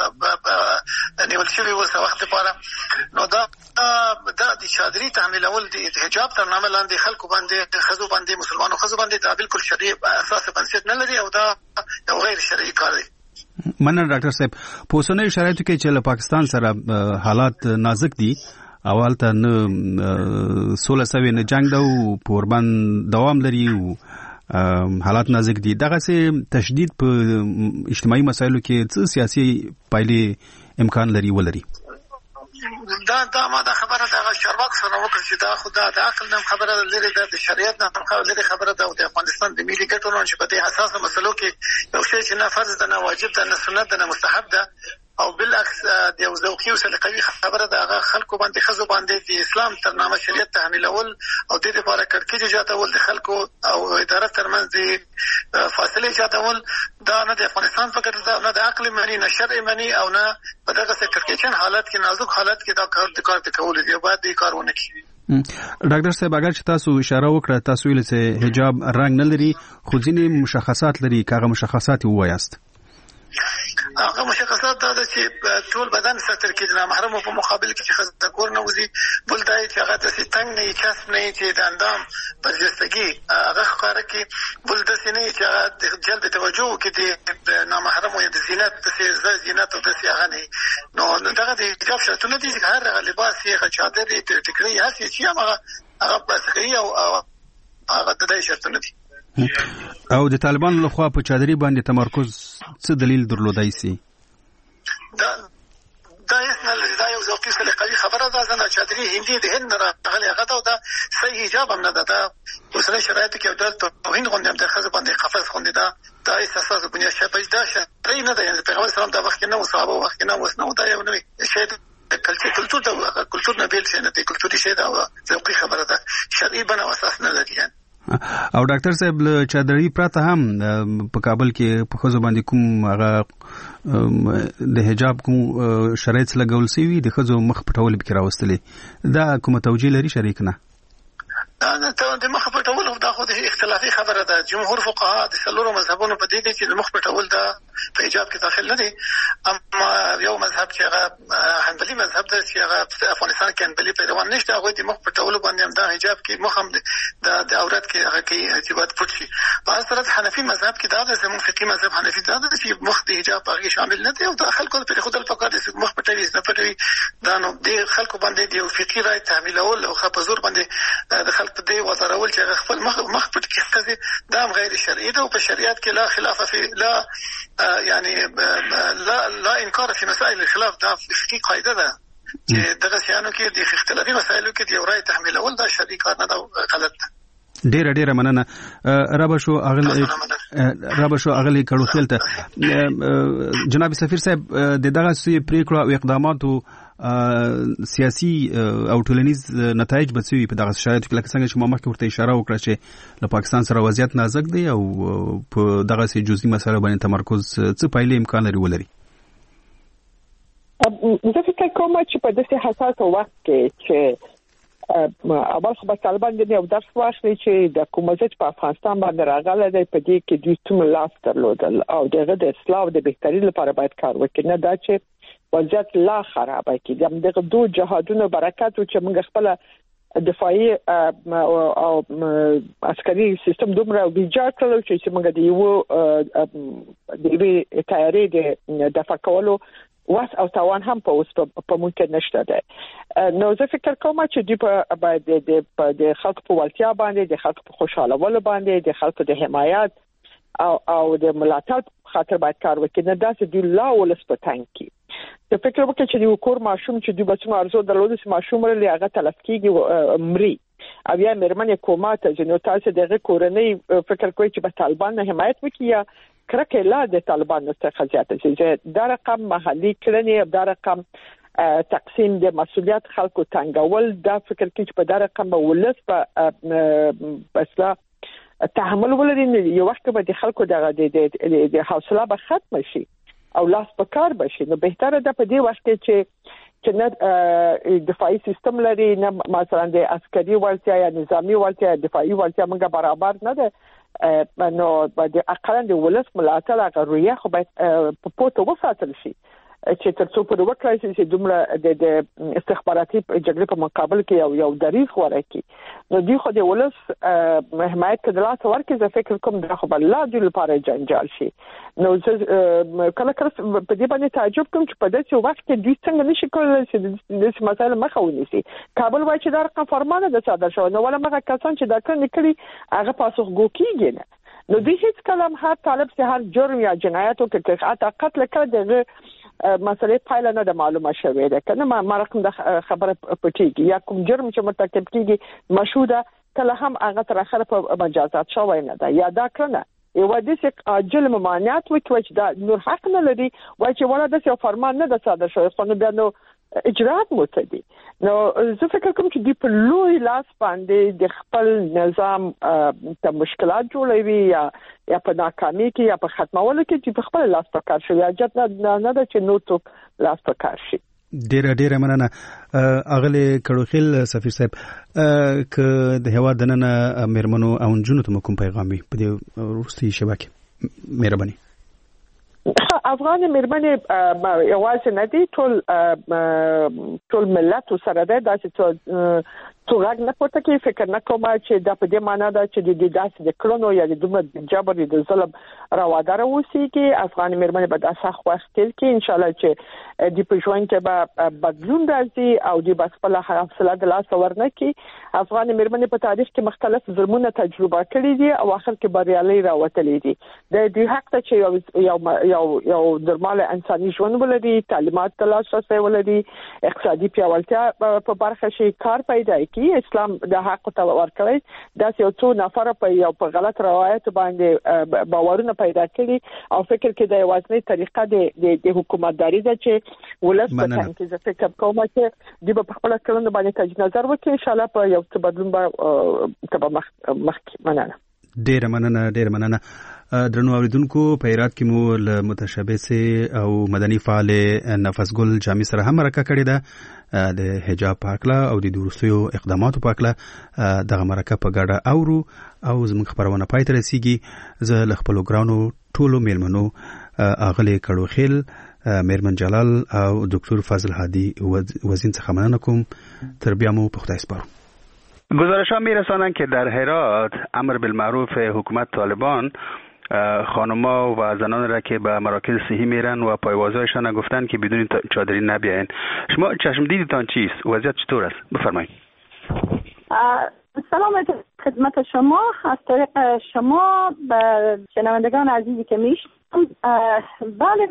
لکه نیول شوی وسه وخت لپاره. نو دا د چادري تحمیل اول د حجاب تر نامه لاندې خلکو باندې ښځو باندې مسلمانانو ښځو باندې دا بالکل شرعي اساس بنسټ نه لري او دا یو غیر شرعي کار دی. مننه ډاکټر صاحب. په اوسنیو شرایطو کې چې له پاکستان سره حالات نازک دي، اول ته نه سوله سوي نه جنگ ده او پوربان دوام لري او حالات نازک دي. دغه سه تشدید په اجتماعي مسایلو کې څه سیاسي پایلې امکان لري ولري؟ دا ما دا خبره دا چارواک سره وکړه چې دا خو د عقل نه خبره لري، د شریعت نه خبره ده او د افغانستان د ملي ګټو نه چې په دې حساسه مسلو کې یو شی چې نه فرض ده نه واجب ده نه سنت ده نه مستحب ده او بالعکس د یو ذوقي او سلیقوي خبره ده. هغه خلکو باندې خزو باندې د اسلام تر نامه شریعت تحمیلول او د دې لپاره کړکېچ ایجادول د خلکو او اداره ترمنځ د فاصله ایجادول دا نه د افغانستان فکر ده، نه د عقل معنی نه شرع معنی او نه په دغه څه کړکېچن حالت کې نازک حالت کې دا کار کول دي. باید دې کار ونه کړي. ډاکټر صاحب اگر چې تاسو اشاره وکړه تاسو ویل چې حجاب رنگ نه لري خو ځینې مشخصات لري، کاغه مشخصات وایاست. هغه مشخصات دا چې ټول بدن ستر کې د محرم په مقابل کې چې خزه کور نه وزي بل دای چې هغه د ستنګ نه چاس نه چې د اندام برجستګي هغه ښکارا کې بل د سینې چې هغه د جلد توجه کې د نامحرم او د زینت د زینت او د هغه نه نو دغه د حجاب شرطونه دي چې هر لباس یې چادر دې ټکري هسي چې هغه بسخي او هغه د شرطونه دي. او د طالبانو لخوا په چادري باندې تمرکز څه دلیل درلودای سي؟ دا دا یو ذوقي سلیقوي خبره ده. زنه چادري هندي د هند راغلي هغه ته دا صحیح حجاب هم نه ده. دا اوسنۍ شرایط کې د توهین غونډه د خزه باندې قفس غونډه ده. دا اساسات بنیاد شپږ دا شرعي نه ده. یعنی پیغمبر سلام دا وخت نه وصابه وخت نه وسنو دا یو نوې شی کلچر نه بیل شي نه دی کلچري شی دا ذوقي خبره ده، شرعي بنا اساس نه لري. او ډاکټر صاحب له چادري پراته هم په کابل کې په خزو باندې کوم هغه د حجاب کوم شرایط لګول سوي د خزو مخ پټول به راوستلې، دا کومه توجیه لري شریک نه؟ د مخ پټول دا خو د اختلافي خبره ده. جمهور فقها د څلورو مذهبونو په دې دي چې د مخ پټول دا په حجاب کې داخل نه دي. اما یو مذهب چې هغه حنبلي مذهب ده چې هغه په افغانستان کې حنبلي پیروان نشته، هغه د مخ پټول باندې هم دا حجاب کې مخ هم د عورت کې هغه کې ارتباط پټ شي. په اصل حنفي مذهب کې دا د زموږ فقهي مذهب حنفي دا ده چې مخ د حجاب هغه شامل نه دي او د خلکو په خودل فقط د مخ پټوي نه پټوي. دا نو د خلکو باندې د فقهي رائے تحمیلول او خپزور باندې د خلک په دې وزارول چې خپل مخ پټ کې دا غیر شرعي ده او په شریعت کې لا خلاف فی لا يعني لا انکار فی مسائل الخلاف. دا فقهي قاعده ده چې دغه شیانو کې د اختلافي مسایلو کې د رائے تحمیلول دا شرعي کار نه ده، غلط ده. ډیره مننه. رابشو اغلی کړو خلته جناب سفیر صاحب د دغه سوی پریکړه او اقداماتو سیاسي او ټولنیز نتایج به څه وي په دغه شرایطو کې، لکه څنګه چې ما مخکې ورته اشاره وکړه چې له پاکستان سره وضعیت نازک دی او په دغه سي جزئي مسایلو باندې تمرکز څه پایلې امکان لري ولري؟ زه فکر کوم چې په داسې حساس وخت کې چې اول خو به طالبان د یو درس واخلي چې د کومزت په افغانستان باندې راغله دی، په دې کې دوی څومره لاس درلودل او دغه د اصلاح د بهترین لپاره باید کار وکړي، نه دا چې وضعیت لا خراب کړي. دغه دوه جهادونو برکت چې موږ خپل دفاعي او عسکري سیستم دومره ویجاړ کړو چې موږ د یو د تیاری د دفاع کولو واس او توان هم په اوس په ممکن نشته ده. نو زه فکر کوم چې دی په باید د خلکو په ولتیا باندې، د خلکو په خوشاله ول باندې، د خلکو د حمایت او د ملاتړ خاطر باید کار وکړي، نه دا چې دی لا ولس په تنګ کې. زه فکر وکړم چې یو کور ماشوم چې د بچو ارزو درلود چې ماشوم لري هغه تلف کیږي مري او یا مرمنې کوماته چې نو تاسو دغه کورنۍ فکر کوئ چې په طالبان نه حمایت وکړي یا کرکه لا د طالبان څخه زیاته چې دا رقم محلي کړنې، دا رقم تقسیم د مسولیت خلکو تنګول، دا فکر کې چې په دا رقم ولس په اصلاح تحمل ولري. یو وخت به د خلکو د حوصله به ختم شي او لاس په کار بشي. نو بهتره ده په دې وخت کې نه دفاعي سیستم لري، نه مثلا د عسکري ورتیا یا نظامی ورتیا، دفاعي ورتیا موږ برابر نه ده. نو د اقلا د ولس ملاتړ هغه رویه خو باید په پوتو وساتل شي چې ترڅو په وګړي کرایسس چې دومره د استخباراتي جګړې په مقابل کې یو دریغ ورکړي. نو دوی خو د ولس حمایت کړه ورکړي. زه فکر کوم دا خو بل لا د لپاره جنجال شي. نو کله په دې باندې تعجب کوم چې په داسې وخت کې دوی څنګه نشي کولای چې د مسایل مخه ونیسي. کابل وایي چې دا رقم فرمانه د صادر شو، نو ولا مګه کسان چې دا کړي هغه پاسخګو کیږي نه. نو دوی هیڅ کلام هر طالب چې هر جرم یا جنایت او کې قتل کړي دغه مسئله پایله نه د معلومه شوې ده کنه. ما رقم د خبره پټیږي یا کوم جرم چې مرتکب کیږي مشهوده کله هم هغه تر اخره په مجازات شوی نه ده یا دا کړنه یو د څه عاجل ممانعت وکړي چې دا نور حق نه لري وای چې ولا د څه فرمان نه د صادر شوی خو نو بیا نو اجرات متدي. نو زه فکر کوم چې د په لوی لاس باندې د خپل نظام ته مشکلات جوړوي یا په ناکامۍ کې یا په ختمولو کې چې په خپل لاس په کار شي یا جت نه ده چې نور څوک لاس په کار شي. ډیره مننه اغلی کړوخیل سفیر صاحب. ک د هوا دننه مېرمنو او جنونو ته کوم پیغام وي په دې روسي شبکې؟ مهرباني. افغان مېرمنې یوازې نه دي، ټول ملت سره ده. داسې څو غږ نه پورته کوي. فکر نه کوم چې دا په دې معنا ده چې د داسې د کړنو یا د دومره جبر د ظلم راواداره اوسېږي. افغان مېرمنې به دا سخت وخت تېر کړي. انشاءالله چې د په ژوند کې به بدلون راځي او د خپل حوصله د لاسه ورنکړي. افغان مېرمنې په تاریخ کې مختلف ظلمونه تجربه کړي دي او اخر کې بریالي راوتلي دي. د دې حق ته چې یو درمل انساني ژوند ولري، تعلیمات ته لاسرسی ولري، اقتصادي پیاوړتیا په برخه شي کار پیدا کړي. اسلام د حق ته ورکړي. دا یو څو نفر په غلط روایت باندې باورونه پیدا کړي او فکر کې د یوازنی طریقه د حکومتداري ده چې ولس په تنګ کې فکر کوم چې د په خپل کلن باندې تجدید نظر وکړي. ان شاء الله په یو څه بدلون به تبه مخ مننه. ډیره مننه. درنو اوریدونکو په هرات کې مو له متشبث او مدني فعال نفسګل جامع سره هم مرکه کړې ده د حجاب پاکله او د دوروسیو اقداماتو پاکله دغه مرکه په ګډه اورو او زموږ خبرونه پای ته رسیږي. زه له خپلو ګرانو ټولو میلمنو اغلی کړوخیل، میرمن جلال او دکتر فضل هادی وزین څخه مننه کوم. تر بیا مو په خدای سپارم. گزارش‌ها می‌رسانند که در هرات امر بالمعروف حکومت طالبان خانم‌ها و زنان را که به مراکز صحی میرن و پایوازهایشان گفتن که بدون چادری نبیاین. شما چشم دیدتان چیست؟ وضعیت چطور است؟ بفرمایید. سلام خدمت شما، از طریق شما به شنوندگان عزیزی که میشنم. بله،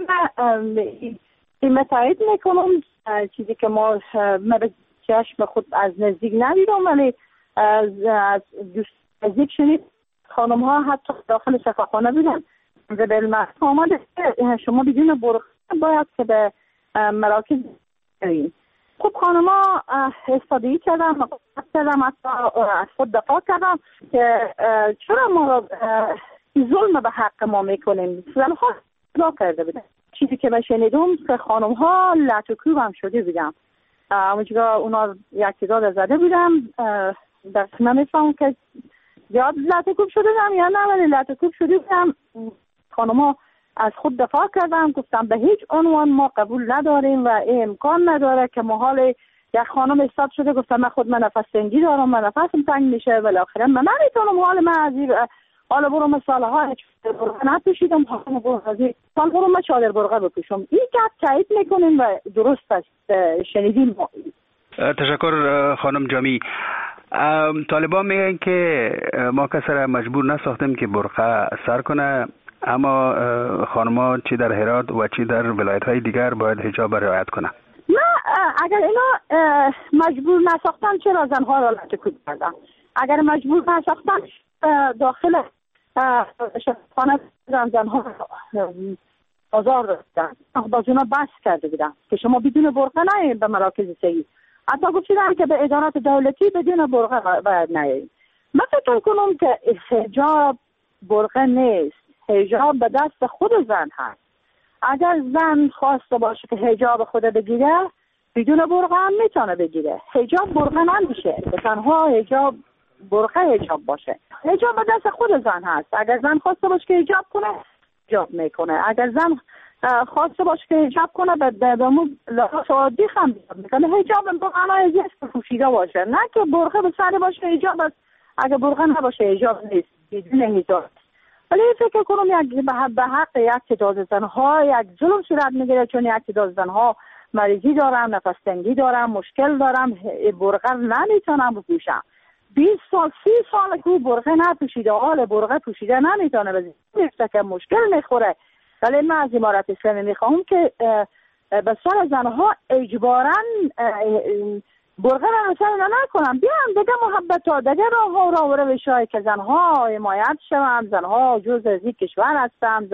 من تایید میکنم چیزی که ما به چشم خود از نزدیک ندیدم، ولی از نزدیک شنید خانم ها حتی داخل شفاخانه بودن و بالمعروف آمده شما بدون برقه باید که به مراکز برین. خب خانم ها استادی کردم، مقاومت کردم، از خود دفاع کردم که چرا ما ظلم به حق ما میکنیم. زنها ادعا کرده بودن. چیزی که من شنیدم که خانم ها لط و کوب هم شده بودن. اونجا اونا یک تعداد زده بودم، در نمیفهم که یا لط و کوب شده بودم یا نه، ولی لط و کوب شده بودم. خانم ها از خود دفاع کردم، گفتم به هیچ عنوان ما قبول نداریم و امکان نداره که محال یک خانم استاد شده گفتم من خود من نفس تنگی دارم، من نفسم تنگ میشه، بالاخره من نمیتونم حال من از حالا برو مثاله های برقه نپوشیدم، حالا برو سال برو من چادر برقه بپوشم. این گپ تایید میکنیم و درست است، شنیدیم. تشکر خانم جامی. طالبان میگن که ما کسی را مجبور نساختیم که برقه سر کنه، اما خانم‌ها چی در هرات و چی در ولایت‌های دیگر باید حجاب رعایت کنه. نه، اگر اینا مجبور نساختن چرا زنها را لط و کوب کردن؟ اگر مجبور نساختن داخل شفاخانه زنها آزار دادن، بازونا بس کرده بودن که شما بدون برقه نیایید به مراکز صحی. حتی گفتن که به ادارات دولتی بدون برقه باید نیایید. من فکر کنم که حجاب برقه نیست، حجاب به دست خود زن هست. اگر زن خواسته باشه که حجاب خود بگیره بدون برقه هم میتونه بگیره. حجاب برقه نمیشه، تنها حجاب برقه حجاب باشه. حجاب به دست خود زن هست. اگر زن خواسته باشه که حجاب کنه حجاب میکنه، اگر زن خواسته باشه که حجاب کنه به لباس عادی هم میکنه. حجاب به معنای جسم پوشیده باشه، نه که برقه به سر باشه حجاب است. اگر برقه نباشه حجاب نیست، بدون حجاب. ولی فکر کنم به حق یک تعداد زنها یک ظلم صورت میگیره، چون یک تعداد زنها مریضی دارن، نفس تنگی دارن، مشکل دارن، برقه نمیتونن بپوشن. 20 سال 30 سال که برقه نپوشیده، حال برقه پوشیده نمیتونه، بزنه که مشکل میخوره. ولی من از امارت اسلامی میخوام که به سر زنها اجباراً برقه را مثلا نکنم، بیان دیگه محبت ها دیگه راه را بشه که زنها حمایت شوند، زنها جز از این کشور هستند،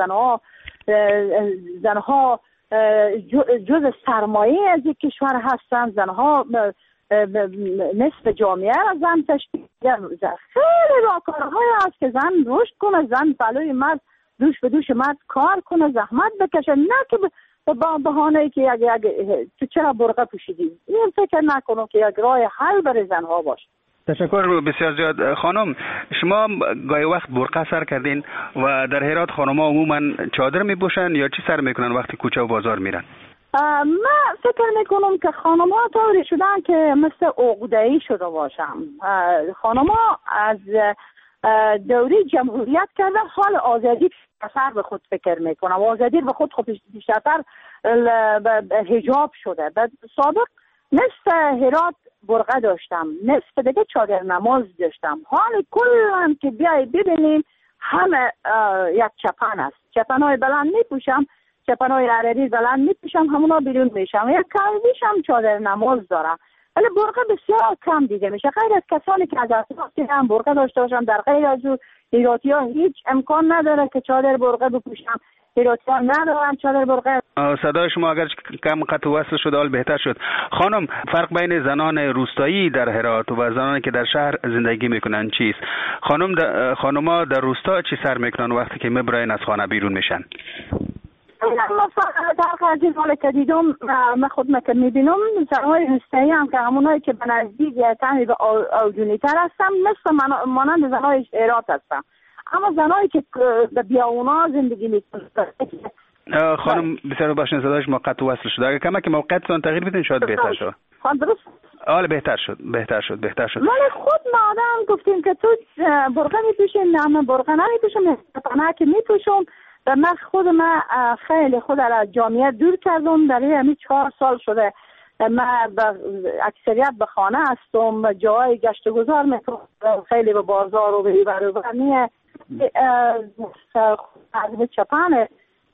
زنها جز سرمایه از این کشور هستند، زنها نصف جامعه را زن تشکیل میدن. خیلی راهکارهایی هست که زن رشد کنه، زن پلوی مرد دوش به دوش مرد کار کنه، زحمت بکشه، نه که با بهانه‌ای که تو چرا برقه پوشیدی. این فکر نکنم که یک راه حل برای زنها باشه. تشکر بسیار زیاد. خانم، شما گاهی وقت برقه سر کردین و در هرات خانم‌ها عموما چادر میپوشن یا چی سر میکنن وقتی کوچه و بازار میرن؟ من فکر میکنم که خانم‌ها طوری شدن که مثل عقده‌ای شده باشن. خانم‌ها از دوری جمهوریت کردن، حال آزادی سر به خود فکر میکنم. آزادی به خود بیشتر حجاب شده. سابق نصف هرات برقه داشتم، نصف دیگه چادر نماز داشتم. حال کلا که بیای ببینیم همه یک چپن است. چپنای بلند میپوشم، چپنای عربی بلند میپوشم، همونا بیرون میشم. یک کلبیش هم چادر نماز دارم، ولی برقه بسیار کم دیده میشه. غیر از کسانی که از اطراف هم برقه داشته باشن، در غیر از او ایراتی ها هیچ امکان نداره که چادر برقه بپوشم. پیروتیان ندارن چادر برقه. صدای شما اگر کم قطع وصل شد حال بهتر شد. خانم، فرق بین زنان روستایی در هرات و زنانی که در شهر زندگی میکنن چیست؟ خانوما در روستا چی سر میکنن وقتی که میبراین از خانه بیرون میشن؟ در قضیه حالا که دیدم من خود میبینم زنهای روستایی هم که همونایی که به نزدیک کمی به اوجونی تر هستن مثل مانند زنهای هرات هستن، اما زنایی که به بیاونا زندگی میکنن. خانم بسیار باشین، صدایش ما قطع وصل شد. اگر کمک موقعیتتان تغییر بدین شاید بهتر شد. درست. حالا بهتر شد. ولی خود ما آدم گفتیم که تو برقه میپوشیم، نه من برقه نمیپوشم، نه که میپوشم. و من خیلی خود از جامعه دور کردم. در همین 4 سال شده من اکثریت به خانه هستم، جای گشت و گذار میکنم، خیلی به بازار و به برابرنیه از چپانه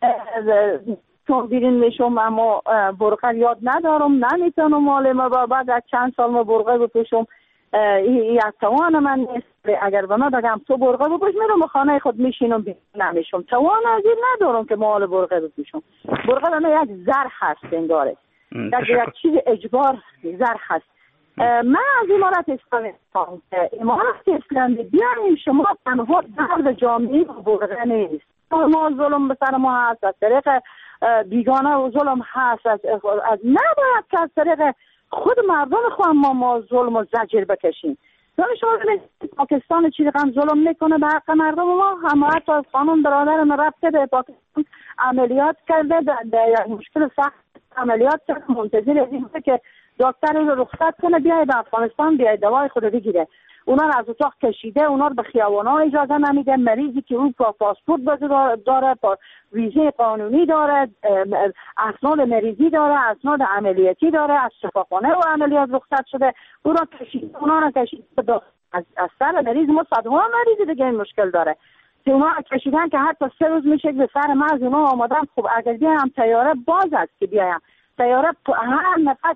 چون بیرون میشم، اما برقه یاد ندارم، نمیتونم. مال ما بعد از چند سال ما برقه بپوشم این از توان من نیست. اگر به من بگم تو برقه بپوش، میرم خانه خود میشینم نمیشم، توان از این ندارم که مال برقه بپوشم. برقه به من یک زرخ هست انگاره، یک چیز اجبار زرخ هست. من از امارت اسلامی هستم که امارت اسلامی بیاییم شما تنها درد جامعه برقه نیست. ما ظلم به سر ما هست، از طریق بیگانه و ظلم هست، از نباید که از طریق خود مردم خود ما ظلم و زجر بکشیم. یعنی شما ببینید پاکستان چی رقم ظلم میکنه به حق مردم ما. هم حتی قانون برادر ما رفته به پاکستان عملیات کرده، در مشکل سخت عملیات کرده، منتظر از اینه که دکتر رو رخصت کنه بیای به افغانستان بیای دوای خود بگیره. اونا رو از اتاق کشیده، اونا رو به خیابانا اجازه نمیده. مریضی که اون پاسپورت داره، ویزه قانونی داره، اسناد مریضی داره، اسناد عملیاتی داره، از شفاخانه و عملیات رخصت شده، اونا رو کشیده از سر مریض. ما صدها مریض دیگه این مشکل داره که اونا رو کشیدن که حتی 3 روز میشه به سر مرز اونا آمدن. خب اگر بیایم تیاره باز است که بیایم تیاره هر نفر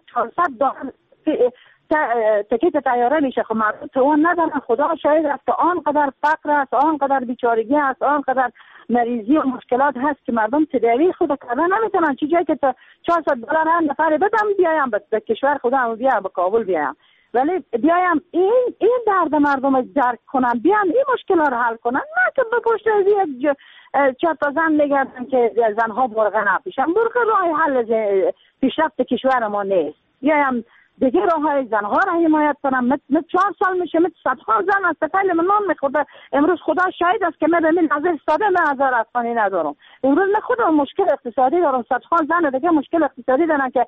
$400 تکیت تیاره میشه. خب مردم توان ندارن. خدا شاید است که آنقدر فقر است، آنقدر بیچارگی است، آنقدر مریضی و مشکلات هست که مردم تداوی خود کردن نمیتونن. چه جایی که $400 هر نفر بدم بیایم به کشور خودم، بیایم به کابل بیایم، ولی بیایم این درد مردم درک کنم، بیایم این مشکلات رو حل کنم، نه که به پشت از یک چند تا زن میگردن که زنها برقه نپوشن. برقه راه حل پیشرفت کشور ما نیست. بیایم دیگه راه های زنها را حمایت کنم. من 4 سال میشه صدها زن از تفیل من نام میخورده. امروز خدا شاهد است که من به من نظر استاده من 1000 افغانی ندارم. امروز من خودم مشکل اقتصادی دارم، صدها زن دیگه مشکل اقتصادی دارن که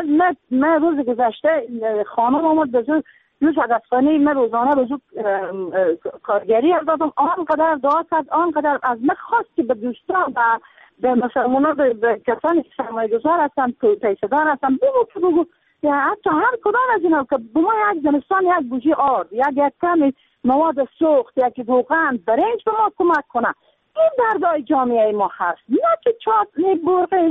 من روز گذشته خانم اومد به زور 200 افغانی من روزانه به زور کارگری دادم. آنقدر دعا کرد، آنقدر از من خواست که به دوستان به مسلمانان به کسانی که سرمایه گذار هستن، پیسه‌دار هستن، بگو یا حتی هر کدام از اینا که به ما یک زمستان یک بوجی آرد، یک کمی مواد سوخت، یک روغن، برنج به ما کمک کنه. این دردای جامعه ما هست. نه که برقه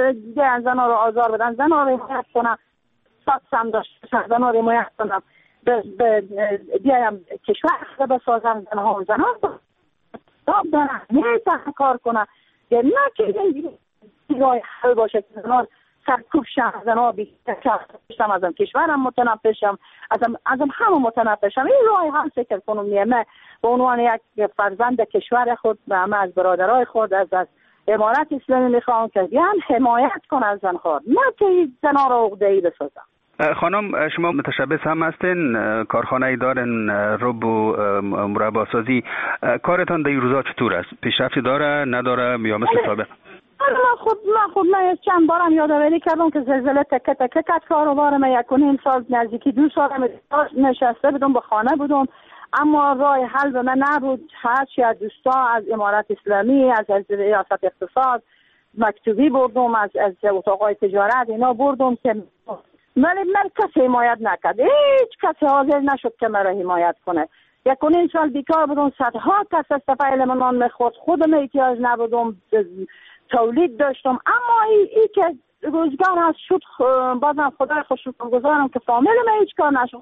زنا رو آزار بدن، زنا رو حمایت کنن، ساکسم داشته زنا رو حمایت کنن، بیایم کشور رو بسازن، زنها دارن نیستن کار کنن. نه که این راه حل باشه که زنا سرکوب شم، زنها بیشتم ازم کشورم متنفشم، ازم همه متنفشم. این راه هم فکر کنم نیمه به عنوان یک فرزند کشور خود و همه از برادرای خود از امارت اسلامی میخوام که بیان حمایت کن از زنها، نه که زنها را عقده‌ای بسازم. خانم شما متشبث هم هستین، کارخانه‌ای دارین رب و مرباسازی. کارتان در این روزا چطور است؟ پیشرفتی داره نداره یا مثل سابق؟ من خود چند بارم یادآوری کردم که زلزله تکه تکه کرد کاروبارم. 1.5 سال نزدیکی 2 سال نشسته بودم به خانه بودم، اما راه حل به من نبود. هرچی از دوستا از امارت اسلامی، از ریاست اقتصاد مکتوبی بردم، از اتاقای تجارت اینا بردم که من کسی حمایت نکرد. هیچ کسی حاضر نشد که مرا حمایت کنه. 1.5 سال بیکار بودم، صدها کس از تفعیل منان میخورد، خودم احتیاج نبودم، تولید داشتم. اما ای که روزگار هست شد، بازم خدای خوششون گذارم که فامیل من هیچ کار نشد.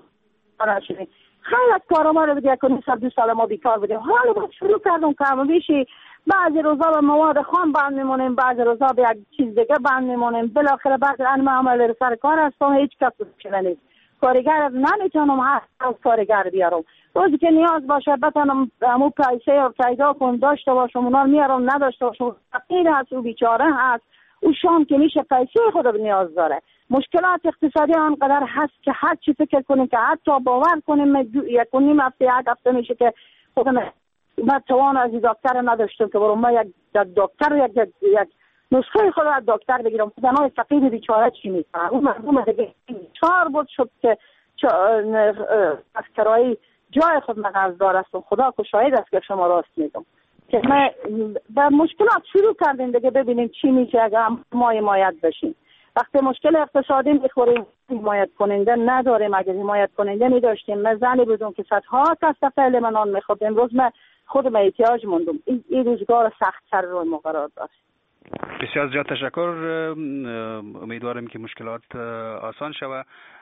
خیلی از کارما رو بده 1.5 سال 2 سال ما بیکار بودیم. حالا باید شروع کردم کارم بیشی بعضی روزا به مواد خام بند میمونیم، بعضی روزا به یک چیز دیگه بند میمونیم. بالاخره بعد ان عمل سر کار هستم، هیچ کس مشکل نیست. کارگر نمیتونم هر کارگر بیارم. روزی که نیاز باشه بتونم همون پیسه پیدا کنم داشته باشم، اونا میارم، نداشته باشم فقیر هست و بیچاره هست، او شام که میشه پیسه خود نیاز داره. مشکلات اقتصادی آنقدر هست که هر چی فکر کنیم که حتی باور کنیم یک هفته میشه که خودم من توان از دکتر نداشتم که برام یک دکتر یک نسخه خود از دکتر بگیرم. زنای فقیر بیچاره چی میکنن؟ اون مردم دیگه 4 بود شد که از کرایی جای خود مقرضدار هستم. خدا که شاهد است که شما راست میگم که ما به مشکلات شروع کردیم دیگه، ببینیم چی میشه اگر ما حمایت بشیم. وقتی مشکل اقتصادی میخوریم حمایت کننده نداریم. اگر حمایت کننده میداشتیم، من زنی بودم که صدها کس فعل منان میخورد، امروز من خودم احتیاج موندم. این روزگار سخت‌تر روی ما قرار داشت. بسیار زیاد تشکر. امیدوارم که مشکلات آسان شود.